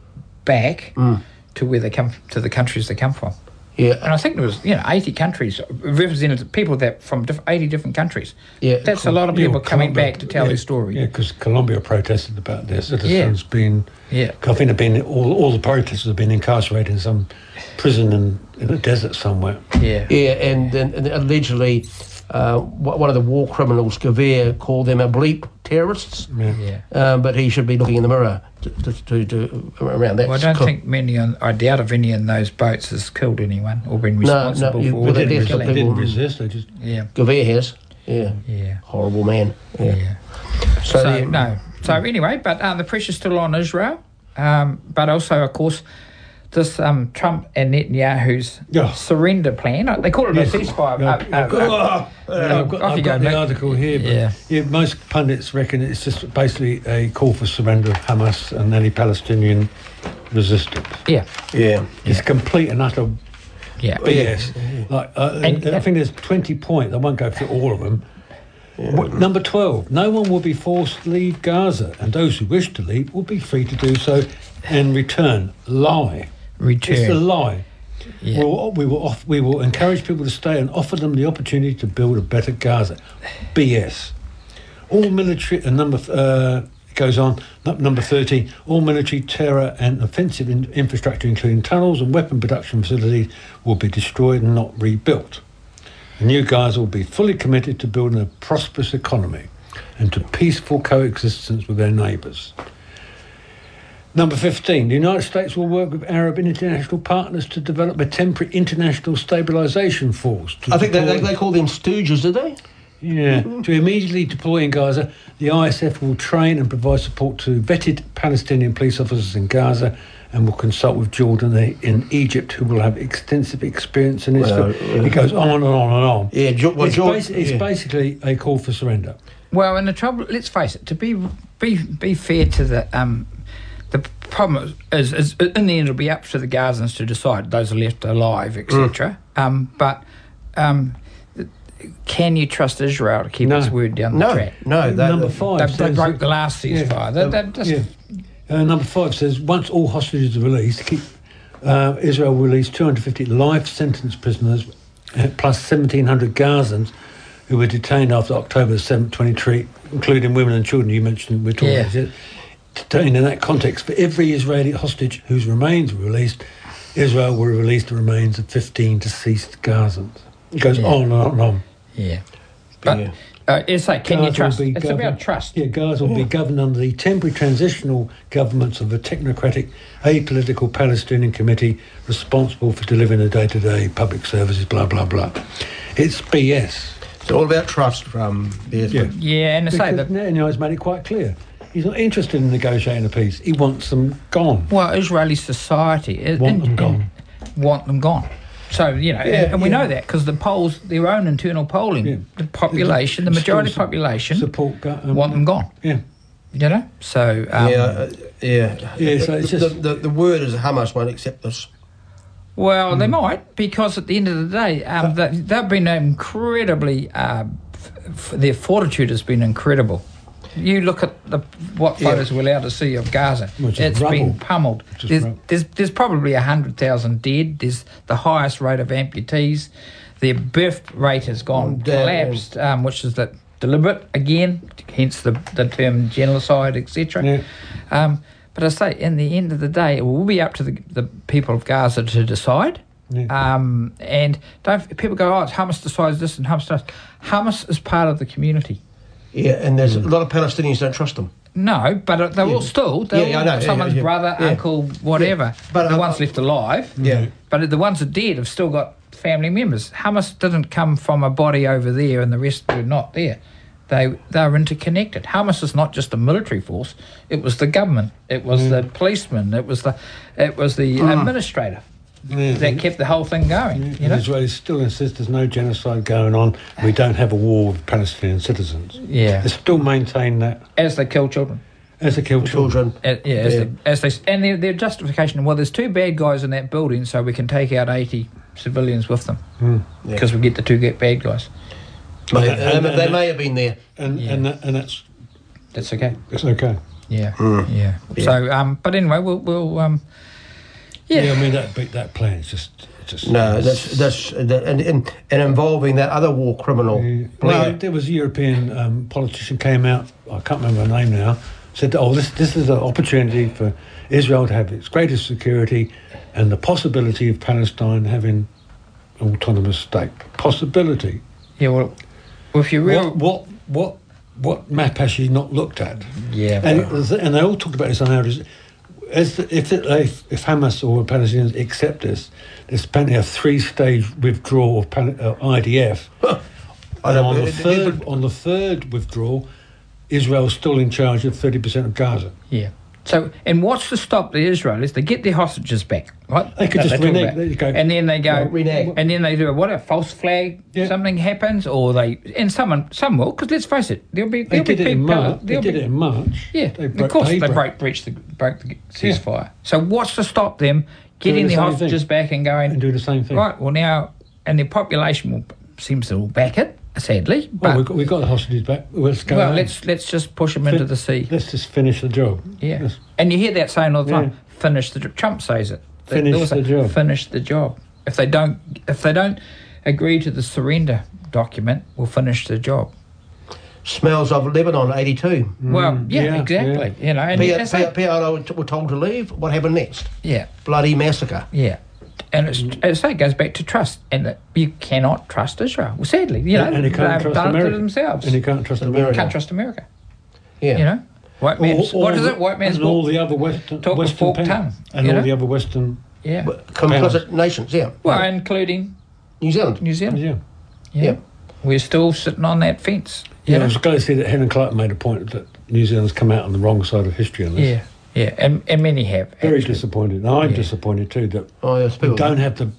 back Mm. to where they come to the countries they come from. yeah, And I think there was, you know, eighty countries represented people that from diff- eighty different countries. yeah. That's a lot of people Yeah, coming Colombia- back to tell yeah, their story. Yeah, because Colombia protested about their citizens being. Yeah. I think they've been all all the protesters have been incarcerated in some prison in, in the desert somewhere. Yeah. Yeah, and then and allegedly, uh, one one of the war criminals, Gavir, called them a bleep terrorists. Yeah. Yeah. Um, but he should be looking in the mirror to, to, to, to around that. Well, I don't Co- think many on, I doubt if any in those boats has killed anyone or been No, no, responsible you- for but the they did- killing. They didn't People- resist. They just Yeah. Gavir has. Yeah, Yeah. horrible man. Yeah. Yeah. So, So, the- no. So anyway, but uh, the pressure's still on Israel. Um, but also, of course, this um, Trump and Netanyahu's Yeah. surrender plan. uh, They call it Yes. a ceasefire. No, uh, I've uh, got, uh, uh, I've got, off I've you got go, the mate. article here. But Yeah. yeah. Most pundits reckon it's just basically a call for surrender of Hamas and any Palestinian resistance. yeah. yeah. It's complete and utter Yeah. B S. Like, uh, And- I think there's twenty points. I won't go through all of them. What- Number twelve, no one will be forced to leave Gaza, and those who wish to leave will be free to do so and return. Lie. Return. It's a lie. Yeah. We'll, we, will off, we will encourage people to stay and offer them the opportunity to build a better Gaza. B S. All military and number uh, It goes on. N- number thirteen, all military, terror and offensive in- infrastructure, including tunnels and weapon production facilities, will be destroyed and not rebuilt. The new Gaza will be fully committed to building a prosperous economy and to peaceful coexistence with their neighbours. Number fifteen, the United States will work with Arab international partners to develop a temporary international stabilisation force. I think they, they, they call them stooges, do they? Yeah, to immediately deploy in Gaza, the I S F will train and provide support to vetted Palestinian police officers in Gaza and will consult with Jordan in Egypt, who will have extensive experience in this. Well, uh, it goes on and on and on. Yeah, jo- well, it's, Jordan, basi- it's yeah. basically a call for surrender. Well, and the trouble, let's face it, to be be be fair to the um, the problem is, is in the end it'll be up to the Gazans to decide, those are left alive, et cetera. Mm. Um, but um, can you trust Israel to keep No. its word down No, the track? no. That, Number five They, says they broke that- the last ceasefire. Yeah. They, they just, Yeah. Uh, number five says once all hostages are released, keep, uh, Israel will release two hundred fifty life sentence prisoners uh, plus seventeen hundred Gazans who were detained after October seventh, twenty-three, including women and children. You mentioned we're talking Yeah. about it. Detained in that context, for every Israeli hostage whose remains were released, Israel will release the remains of fifteen deceased Gazans. It goes Yeah. on and on and on. yeah. But Yeah. uh, it's like, can you Gaza will trust? be It's governed- about trust. Yeah, Gaza will be governed under the temporary transitional governments of a technocratic, apolitical Palestinian committee responsible for delivering the day-to-day public services, blah, blah, blah. It's B S. It's all about trust from the Yeah. Yeah, and to say Because that. Netanyahu has made it quite clear. He's not interested in negotiating a peace. He wants them gone. Well, Israeli society is, Want in- them gone. in- want them gone. So you know, Yeah, and, and we yeah. know that because the polls, their own internal polling, Yeah. the population, the Still majority su- population, Support Ga- um, want them gone. Yeah. You know, so um, yeah, uh, yeah, Yeah, so it's the, just- the, the, the word is Hamas won't accept this. well, they might because at the end of the day, um, they, they've been incredibly. Uh, f- f- their fortitude has been incredible. You look at the what Yeah. photos we're allowed to see of Gaza. Which is It's been rubble. pummeled. Which is There's, rubble. there's there's probably a hundred thousand dead. There's the highest rate of amputees. Their birth rate has gone Oh, damn. collapsed, um, which is that deliberate again, hence the the term genocide, et cetera. Yeah. Um, but I say, in the end of the day, it will be up to the, the people of Gaza to decide. Yeah. Um, and don't people go, oh, Hamas decides this and Hamas does. Hamas is part of the community. Yeah, and there's a lot of Palestinians don't trust them. No, but uh, they're all still they're Yeah, yeah, I all know, yeah, someone's yeah, yeah. brother, Yeah. uncle, whatever. Yeah, but, the uh, ones left alive. Yeah. But the ones that dead have still got family members. Hamas didn't come from a body over there and the rest were not there. They they are interconnected. Hamas is not just a military force. It was the government. It was the policeman. It was the it was the administrator Yeah. that kept the whole thing going. You And know. Israel still insists there's no genocide going on. We don't have a war with Palestinian citizens. Yeah. They still maintain that As they kill children. as they kill children. Children. Uh, yeah, as, Yeah. They, as they and their, their justification. Well, there's two bad guys in that building, so we can take out eighty civilians with them because we get the two get bad guys. May, And- and- they, they and- may have been there. And Yeah. and that, and that's That's okay. it's okay. Yeah, Mm. yeah. Yeah. So, um, but anyway, we'll, we'll um, yeah. Yeah, I mean that bit- that plan is just just No, that's that's that, and, and and involving that other war criminal. Yeah. Blair. No, there was a European um, politician came out. I can't remember her name now. Said, "Oh, this this is an opportunity for Israel to have its greatest security, and the possibility of Palestine having an autonomous state. Possibility. Yeah, well, well, if you real, What what what what map has she not looked at? yeah, And but- it was, and they all talked about this on average. As the, if, it, if if Hamas or Palestinians accept this, there's apparently a three-stage withdrawal of Pal- uh, I D F. I And don't on know, the it- it- third it- on the third withdrawal, Israel's still in charge of thirty percent of Gaza. yeah. So, and what's to stop the Israelis? They get their hostages back, right? They could That just talk renege. about. They go, and then they go, Well, renege. and then they do a, what a false flag. Yeah. Something happens, or they and someone some will because let's face it, there'll be they there'll did be it in people. March. They there'll did be- it in March. Yeah, They of broke- course they they broke- break breach the broke the ceasefire. So what's to stop them getting the the same hostages thing. back and going and do the same thing. right? Well, now and the population will seems to will back it. Sadly, but Well, we got, we got the hostages back. Let's go. well, home. let's let's just push them into Fin- the sea. Let's just finish the job. Yeah, Let's- and you hear that saying all the time. Yeah. Finish the job. Trump says it. They- Finish they always the say, job. Finish the job. If they don't, if they don't agree to the surrender document, we'll finish the job. Smells of Lebanon, eighty-two. Well, yeah, yeah, exactly. You know, and P- and so- P- P L O were told to leave. What happened next? yeah, Bloody massacre. yeah. And it's, as I say, it goes back to trust, and that you cannot trust Israel. Well, sadly, you know, and you can't they've trust done it America. to themselves. And you can't trust America. America. can't trust America. Yeah. You know, white man's All- what all is the- it? White man's and all book. the other Western, Talk with Western forked power. tongue, and you all know? the other Western. Yeah. Complicit nations, yeah. Well, including New Zealand. New Zealand. Yeah. Yeah. Yeah. We're still sitting on that fence. you Yeah, I know? was glad to see that Helen Clark made a point that New Zealand's come out on the wrong side of history on this. Yeah, yeah, and and many have. Very actually. disappointed. And I'm Yeah. disappointed too that Oh, yes, we people. don't have the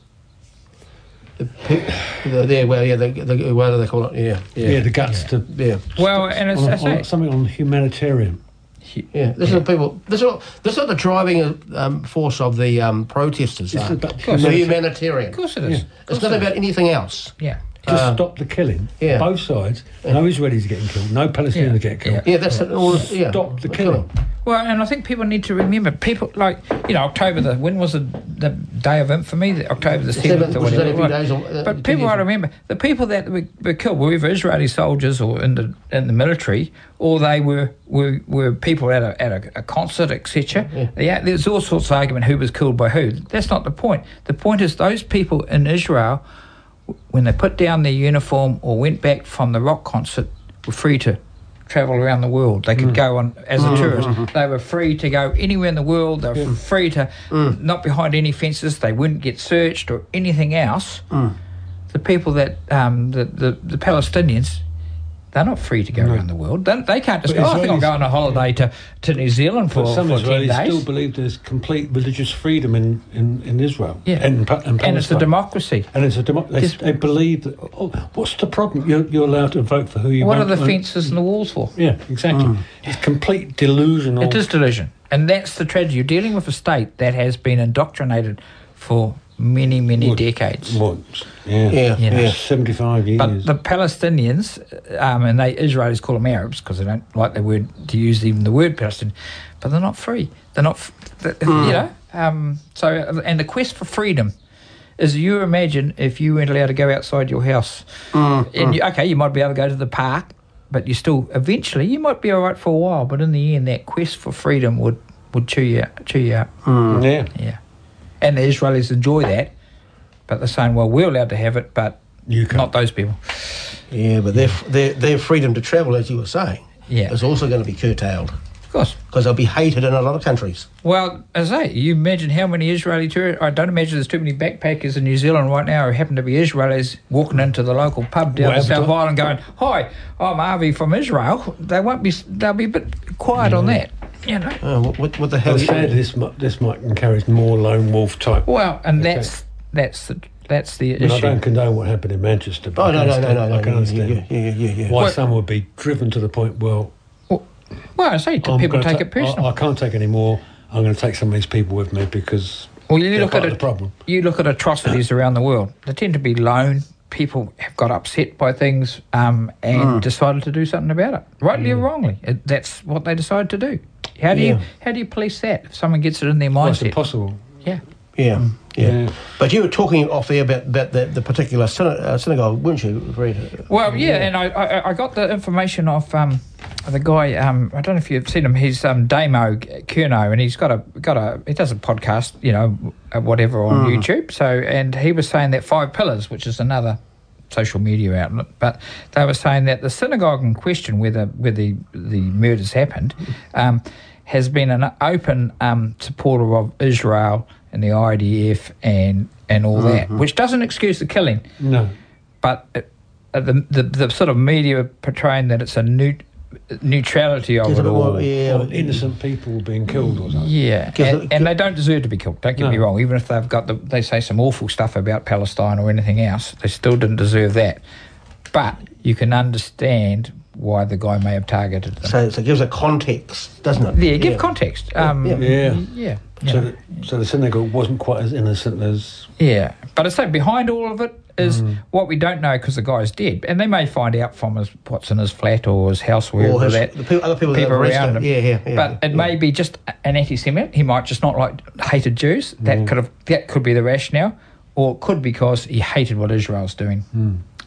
The, the, the, well, yeah, the, the, what do they call it? Yeah, yeah, yeah, the guts to yeah. Well, and it's, on, I say, on, something on humanitarian. Yeah, this is the people. This is this is the driving um, force of the um, protesters. It's Are. about The humanitarian. humanitarian. of course it is. Yeah. Of course It's not it is. about anything else. Yeah. Just Uh, stop the killing. yeah. Both sides. No Israelis getting killed. No Palestinians Yeah. get killed. Yeah. Yeah, that's it, all. Yeah, Stop the killing. Well, and I think people need to remember, people like, you know, October, the when was the, the day of infamy? The October the seventh or which is whatever. only a few it was. days or, uh, But two people years ought to ago. remember, the people that were, were killed were either Israeli soldiers or in the in the military, or they were were, were people at a, at a, a concert, et cetera. Yeah. Yeah, there's all sorts of argument who was killed by who. That's not the point. The point is those people in Israel, when they put down their uniform or went back from the rock concert, were free to travel around the world. They could go on as a tourist. They were free to go anywhere in the world. They were free to not behind any fences. They wouldn't get searched or anything else. The people that um, the, the the Palestinians, they're not free to go around the world. They, they can't just But go, oh, I think I'll Israelis- go on a holiday to, to New Zealand for, But some for ten Israelis days. still believe there's complete religious freedom in, in, in Israel. Yeah. And, Pa- and, and it's a Palestine. democracy. And it's a demo- they, Just- they believe that, oh, what's the problem? You're, you're allowed to vote for who you What are want. the and- fences and the walls for? Yeah, exactly. It's complete delusional. It is delusion. And that's the tragedy. You're dealing with a state that has been indoctrinated for many, many What- decades. What? Yeah. Yeah, You know. yeah. seventy-five years. But the Palestinians, um, and they Israelis call them Arabs because they don't like the word to use even the word Palestinian, but they're not free. They're not, f- th- you know. Um, so, and the quest for freedom is, you imagine if you weren't allowed to go outside your house, and you, okay, you might be able to go to the park, but you still eventually you might be all right for a while. But in the end, that quest for freedom would would chew you out, chew you out. yeah. Yeah, and the Israelis enjoy that, but they're saying, well, we're allowed to have it, but You can't. not those people. Yeah, but their, their their freedom to travel, as you were saying, Yeah. is also going to be curtailed Of course. because they'll be hated in a lot of countries. Well, as I say, you imagine how many Israeli tourists, I don't imagine there's too many backpackers in New Zealand right now who happen to be Israelis walking into the local pub down Well, the South but- Island going, hi, I'm Avi from Israel. They won't be, they'll be a bit quiet on that, you know. Uh, what, what, what the hell? But sadly, this, mi- this might encourage more lone wolf type. Well, and Okay. that's, that's the, that's the I mean, I issue. don't condone what happened in Manchester, but Oh I no can no no understand, no no! I can yeah, understand yeah, yeah, yeah, yeah. why Well- some would be driven to the point, well, Well, well, I say, I'm people gonna take ta- it personal. I, I can't take any more. I'm going to take some of these people with me because Well, you they're look part at of it. the problem. You look at atrocities around the world. They tend to be lone. People have got upset by things um, and decided to do something about it, rightly or wrongly. It, that's what they decide to do. How do Yeah. you how do you police that? If someone gets it in their Well, it's mindset, impossible. yeah. Yeah, yeah. Yeah. But you were talking off there about, about the, the particular syna- uh, synagogue, weren't you? Very, Well, yeah, and I, I I got the information off um, the guy. Um, I don't know if you've seen him. He's um, Damo Curnow, and he's got a got a he does a podcast, you know, uh, whatever on YouTube. So, and he was saying that Five Pillars, which is another social media outlet, but they were saying that the synagogue in question, where the where the the murders happened, um, has been an open um, supporter of Israel and the I D F and and all that, which doesn't excuse the killing. No. But uh, the, the the sort of media portraying that it's a neut- neutrality of Gives it it a all. more- yeah. Or innocent people being killed or something. Yeah, Gives and, it- and they don't deserve to be killed. Don't get me No. wrong. Even if they've got the, they say some awful stuff about Palestine or anything else, they still didn't deserve that. But you can understand why the guy may have targeted them. so, so it gives a context, doesn't it? yeah, give context. Um, Yeah. yeah, Yeah. yeah. So, you know. the, so the synagogue wasn't quite as innocent as. Yeah, but I say behind all of it is Mm. what we don't know because the guy's dead, and they may find out from his what's in his flat or his house, wherever Or his, that the people, other people, that people have arrested around him. Yeah, yeah, yeah. but it yeah. may be just an anti-Semite. He might just not like hated Jews. That could have that could be the rationale, or it could be because he hated what Israel's doing. And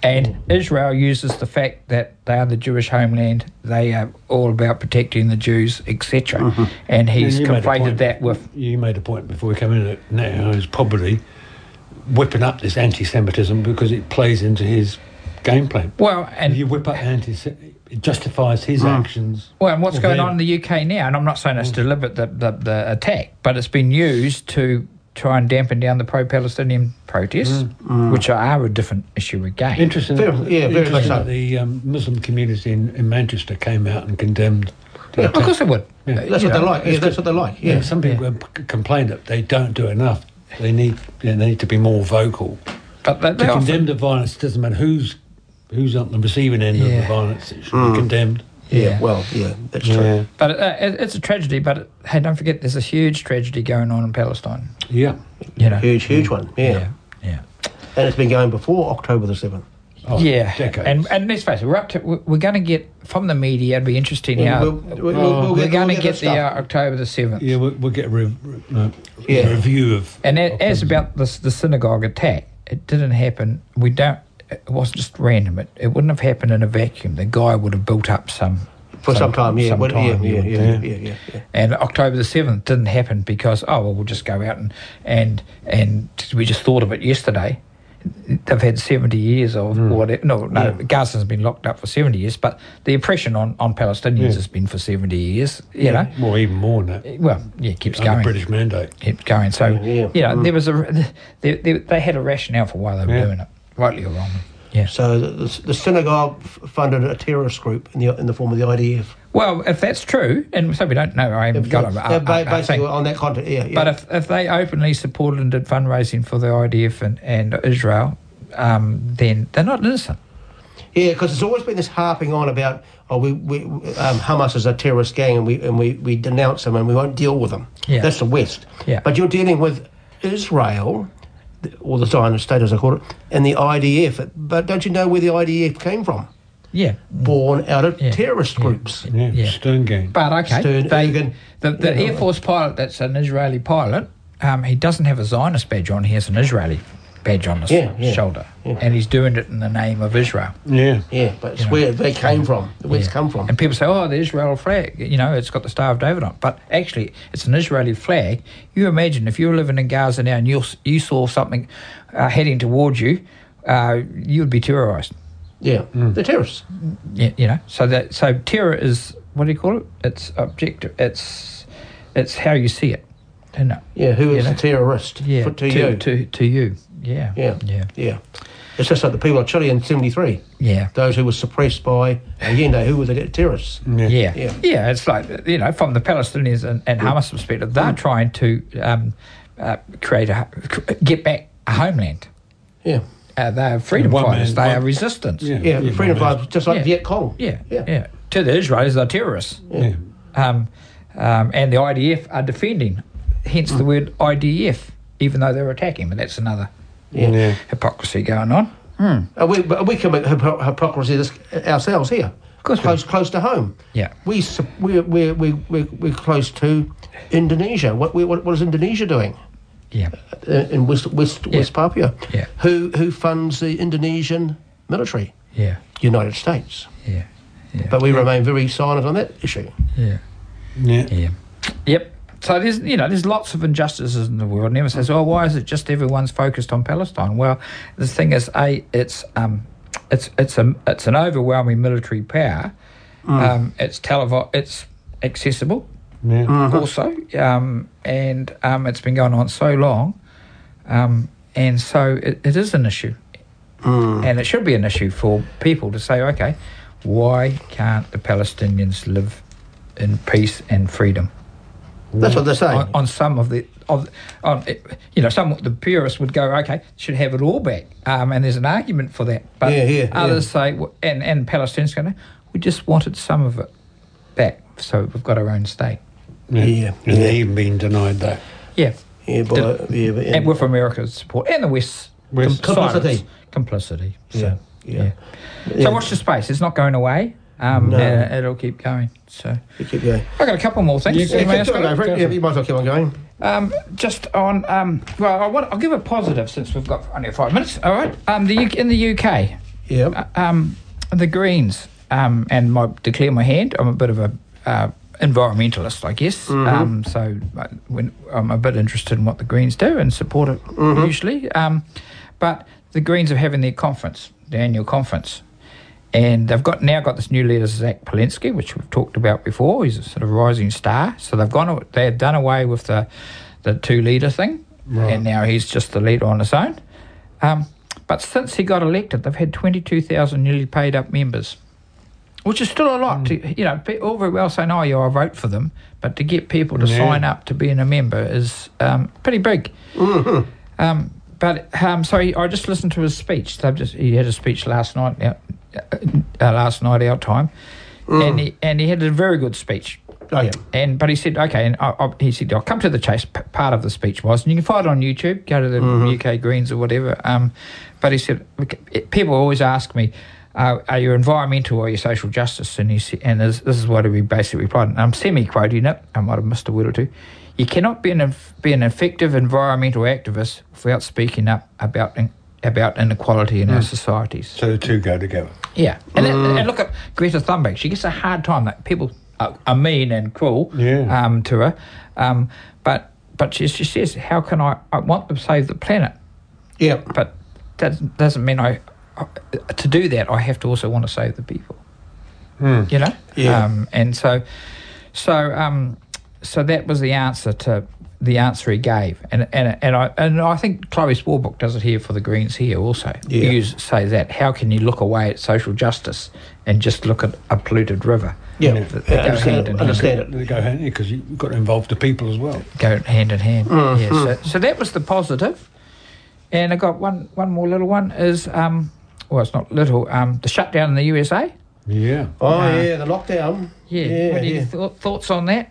And Israel uses the fact that they are the Jewish homeland, they are all about protecting the Jews, et cetera. Mm-hmm. And he's and conflated that with... You made a point before we come in it now, is probably whipping up this anti-Semitism because it plays into his game plan. Well, and... If you whip up anti it justifies his mm. actions. Well, and what's going them. on in the U K now, and I'm not saying it's mm. deliberate, the, the, the attack, but it's been used to try and dampen down the pro-Palestinian protests, mm. Mm. which are a different issue again. Interesting. Very, yeah, very interesting so. that the um, Muslim community in, in Manchester came out and condemned the yeah, attack. Of course they would. Yeah. That's what know, they like. Yeah, that's what they like. Yeah. yeah some people yeah. complain that they don't do enough. They need, yeah, they need to be more vocal. But they, they to often, condemn the violence, it doesn't matter who's who's on the receiving end yeah. of the violence. It should mm. be condemned. Yeah, yeah, well, yeah, that's true. Yeah. But uh, it, it's a tragedy. But hey, don't forget, there's a huge tragedy going on in Palestine. Yeah, you know, huge, huge one. Yeah, yeah, yeah. And it's been going before October the seventh. Oh, yeah, decades. and and let's face it, we're up to we're going to get from the media. It'll be interesting yeah, how we'll, we'll, we'll, we'll we're going to we'll get, get the uh, October the seventh. Yeah, we'll, we'll get a, re- no, yeah. a review of. And that, as about the the synagogue attack, it didn't happen. We don't. It wasn't just random. It it wouldn't have happened in a vacuum. The guy would have built up some. For some, some time, yeah, some well, time, yeah, yeah, yeah, yeah, yeah, yeah, yeah. And October the seventh didn't happen because oh well, we'll just go out and and and we just thought of it yesterday. They've had seventy years of mm. whatever. No, no, yeah. Gaza's been locked up for seventy years, but the oppression on, on Palestinians yeah. has been for seventy years. You yeah. know, more even more than that. Well, yeah, it keeps Under going. British mandate keeps going. So yeah, yeah. you know, mm. there was a they, they, they had a rationale for why they were yeah. doing it, rightly or wrongly. Yeah. So the, the synagogue funded a terrorist group in the in the form of the I D F. Well, if that's true, and so we don't know, I haven't got a, a, ba- a, basically a on that content, yeah, yeah. But if, if they openly supported and did fundraising for the I D F and, and Israel, um, then they're not innocent. Yeah, because there's always been this harping on about oh, we, we um, Hamas is a terrorist gang and we and we, we denounce them and we won't deal with them. Yeah. That's the West. Yeah. But you're dealing with Israel, or the Zionist state as I call it, and the I D F. But don't you know where the I D F came from? Yeah. Born out of yeah. terrorist yeah. groups. Yeah, yeah. Stern gang. But okay, Stern, they, Ergen, the, the yeah. Air Force pilot that's an Israeli pilot, um, he doesn't have a Zionist badge on, he has an Israeli badge on his yeah, yeah. shoulder. Yeah. And he's doing it in the name of Israel. Yeah. Yeah, but it's you know. where they came from, where it's yeah. come from. And people say, oh, the Israel flag, you know, it's got the Star of David on it. But actually, it's an Israeli flag. You imagine if you were living in Gaza now and you you saw something uh, heading towards you, uh, you would be terrorised. Yeah, mm. they're terrorists. Yeah, you know, so that so terror is, what do you call it? It's objective. It's it's how you see it, isn't it? Yeah, who is you the know? terrorist Yeah, for, to, to you? To to you. Yeah. Yeah. Yeah. Yeah. It's just like the people of Chile in seventy-three. Yeah. Those who were suppressed by Allende, who were the terrorists. Yeah. Yeah. Yeah. yeah it's like, you know, from the Palestinians and, and Hamas perspective, they're mm. trying to um, uh, create a, get back a homeland. Yeah. Uh, they are freedom one fighters. Man, they one, are resistance. Yeah, yeah, yeah freedom fighters, just like yeah. Viet Cong. Yeah. yeah, yeah. To the Israelis, they're terrorists. Yeah. Um, um, and the I D F are defending, hence the word I D F, even though they're attacking. But that's another yeah. Yeah. hypocrisy going on. Mm. Uh, we, but we commit hypo- hypocrisy this, ourselves here. Of course, close close to home. Yeah, we we we we we we're close to Indonesia. What we, what what is Indonesia doing? Yeah, uh, in West West yeah. West Papua. Yeah, who who funds the Indonesian military? Yeah, United States. Yeah, yeah. But we yeah. remain very silent on that issue. Yeah, yeah, yeah. Yep. So there's, you know, there's lots of injustices in the world. And everyone says, "Oh, why is it just everyone's focused on Palestine?" Well, the thing is, a it's um, it's it's a it's an overwhelming military power. Mm. Um, it's televi- it's accessible. Yeah. Mm-hmm. Also, um, and um, it's been going on so long, um, and so it, it is an issue, mm. and it should be an issue for people to say, okay, why can't the Palestinians live in peace and freedom? That's what they're saying. On, on some of the, of, on you know, some of the purists would go, okay, should have it all back, um, and there's an argument for that. But yeah, yeah, others yeah. say, and and Palestinians go, we just wanted some of it back, so we've got our own state. Yeah, yeah. And yeah. they've even been denied that. Yeah, yeah, by, Did, yeah but, and with America's support and the West's West. com- complicity, silence. complicity. So, yeah, yeah. yeah. yeah. So watch the space. It's not going away. Um, no. and it'll keep going. So you keep going. I've got a couple more things. Yeah, yeah, keep going, go yeah, you might as well keep on going. Um, just on, um, well, I want, I'll give a positive since we've got only five minutes. All right. Um, the U- in the U K, Yeah. Uh, um, the Greens, um, and my declare my hand. I'm a bit of a uh, environmentalist, I guess. Mm-hmm. Um, so uh, when I'm a bit interested in what the Greens do and support it Mm-hmm. usually. Um, but the Greens are having their conference, their annual conference, and they've got now got this new leader, Zach Polinsky, which we've talked about before. He's a sort of rising star. So they've gone, they've done away with the the two leader thing, Right. and now he's just the leader on his own. Um, but since he got elected, they've had twenty-two thousand newly paid up members, which is still a lot. Mm. To, you know, pe- all very well saying, oh, yeah, I vote for them, but to get people to Yeah. sign up to being a member is um, pretty big. Mm-hmm. Um, but um, so he, I just listened to his speech. They've just he had a speech last night, uh, uh, last night our time, Mm. and he and he had a very good speech. Oh, yeah. And but he said, okay, and I, I, he said, I'll come to the chase. P- part of the speech was, and you can find it on YouTube. Go to the Mm-hmm. U K Greens or whatever. Um, but he said, it, people always ask me, uh, are you environmental or are you social justice? And he said, and this, this is what he basically replied. And I'm semi-quoting it. I might have missed a word or two. You cannot be an be an effective environmental activist without speaking up about in, about inequality in our societies. So the two go together. Yeah, and, and, and look at Greta Thunberg. She gets a hard time. That people are, are mean and cruel Yeah. um, to her, um, but but she, she says, "How can I? I want to save the planet, Yeah. but that doesn't mean I, I to do that. I have to also want to save the people. Mm. You know, Yeah. Um, and so so um, so that was the answer to the answer he gave, and and and I and I think Chloe Swarbrick does it here for the Greens here also. Yeah. You say that. How can you look away at social justice and just look at a polluted river? Yeah. Yeah. They Yeah, go understand, hand in hand. understand it. They go hand in because you've got to involve the people as well. Go hand in hand. Mm, Yeah. So, so that was the positive. And I got one one more little one is um well it's not little um the shutdown in the U S A. Yeah. Oh, Uh, yeah, the lockdown. Yeah. Yeah, what are your yeah. th- thoughts on that?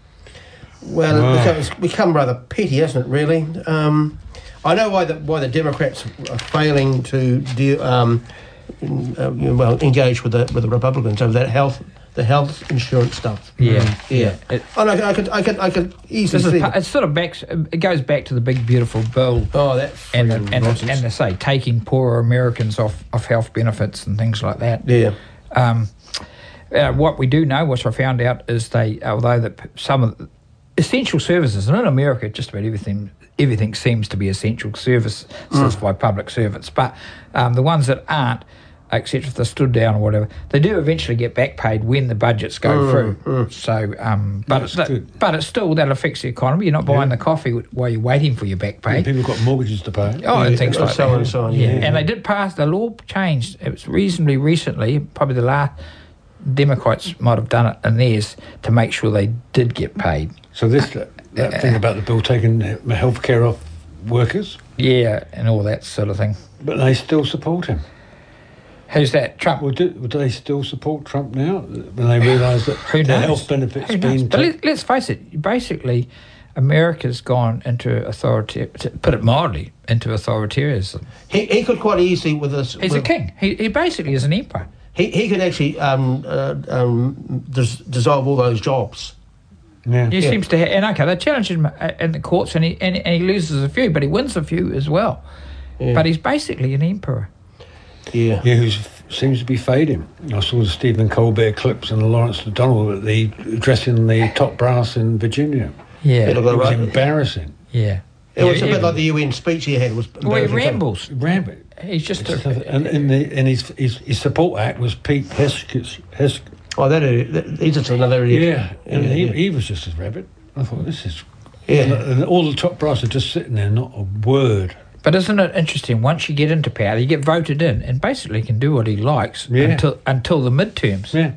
Well, Wow. it becomes, become rather petty, hasn't it, really? Um, I know why the why the Democrats are failing to deal, um, in, uh, you know, well engage with the with the Republicans over that health the health insurance stuff. Yeah. Yeah. It, Oh, no, I could I could I could easily this is see. pa- it's sort of back. It goes back to the big beautiful bill. Oh, that And friggin' and nonsense. and they say taking poorer Americans off, off health benefits and things like that. yeah. Um, uh, what we do know, which I found out, is they although the, some of the essential services, and in America just about everything everything seems to be essential services Mm. by public servants, but um, the ones that aren't, except if they're stood down or whatever, they do eventually get back paid when the budgets go Mm, through. So, um, but That's it's, good. but it's still that affects the economy. You're not buying Yeah. the coffee while you're waiting for your back pay. And people got mortgages to pay. Oh, and Yeah, things and like so that. on and so on, Yeah. yeah. And they did pass, the law changed. It was reasonably recently, probably the last, Democrats might have done it in theirs to make sure they did get paid. So this that, that thing about the bill taking health care off workers, Yeah, and all that sort of thing. but they still support him. Who's that? Trump? Well, do, do they still support Trump now when they realise that Who the knows? health benefits Who knows? being But taken? let, let's face it, basically, America's gone into authority, to put it mildly, into authoritarianism. He, he could quite easily with this. He's a with, king. He, he basically is an emperor. He he could actually um, uh, um, dis- dissolve all those jobs. Yeah. He Yeah. seems to have, and okay, they challenge him uh, in the courts, and he and, and he loses a few, but he wins a few as well. Yeah. But he's basically an emperor. Yeah. Yeah, who seems to be fading. I saw the Stephen Colbert clips and the Lawrence McDonald at the addressing the top brass in Virginia. Yeah, It'll It go was right. embarrassing. yeah. It was Yeah, a yeah. bit like the U N speech he had. Was Well, he embarrassing too. rambles. Rampant. He's just It's a, just a- and in the in his, his his support act was Pete Hesk. Hesk Oh, that, that he's just another idiot. yeah, and yeah, he, yeah. he was just as rabid. I thought this is Yeah. and, and all the top brass are just sitting there, not a word. But isn't it interesting? Once you get into power, you get voted in, and basically can do what he likes Yeah. until until the midterms. Yeah,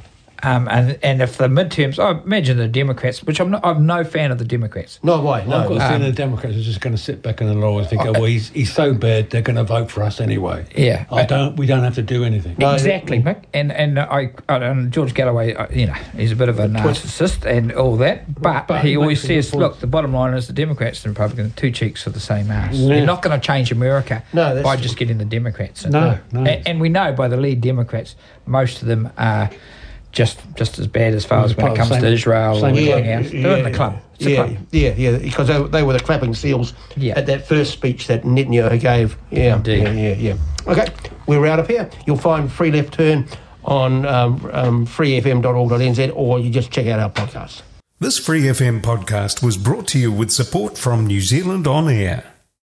Um, and and if the midterms, I imagine the Democrats, which I'm not, I'm no fan of the Democrats. No, why? I've No. got the um, feeling the Democrats are just going to sit back in the law and think, oh, well, he's he's so bad, they're going to vote for us anyway. Yeah, I don't. We don't have to do anything. No. exactly, Mick. And and I, I and George Galloway, uh, you know, he's a bit of a narcissist and all that, but, But he he always makes a good says, point. look, the bottom line is the Democrats and Republicans are two cheeks of the same ass. Yeah. You're not going to change America No, that's by true. just getting the Democrats in. No, no. And, and we know by the lead Democrats, most of them are just just as bad as far as when it Part of comes the to same- Israel or same anything club. else. They're in the club. It's a yeah, club. yeah, yeah, because they, they were the clapping seals Yeah. at that first speech that Netanyahu gave. Yeah, Indeed. yeah, yeah, yeah. Okay, we're out of here. You'll find Free Left Turn on um, um, free f m dot org dot n z, or you just check out our podcast. This Free F M podcast was brought to you with support from New Zealand On Air.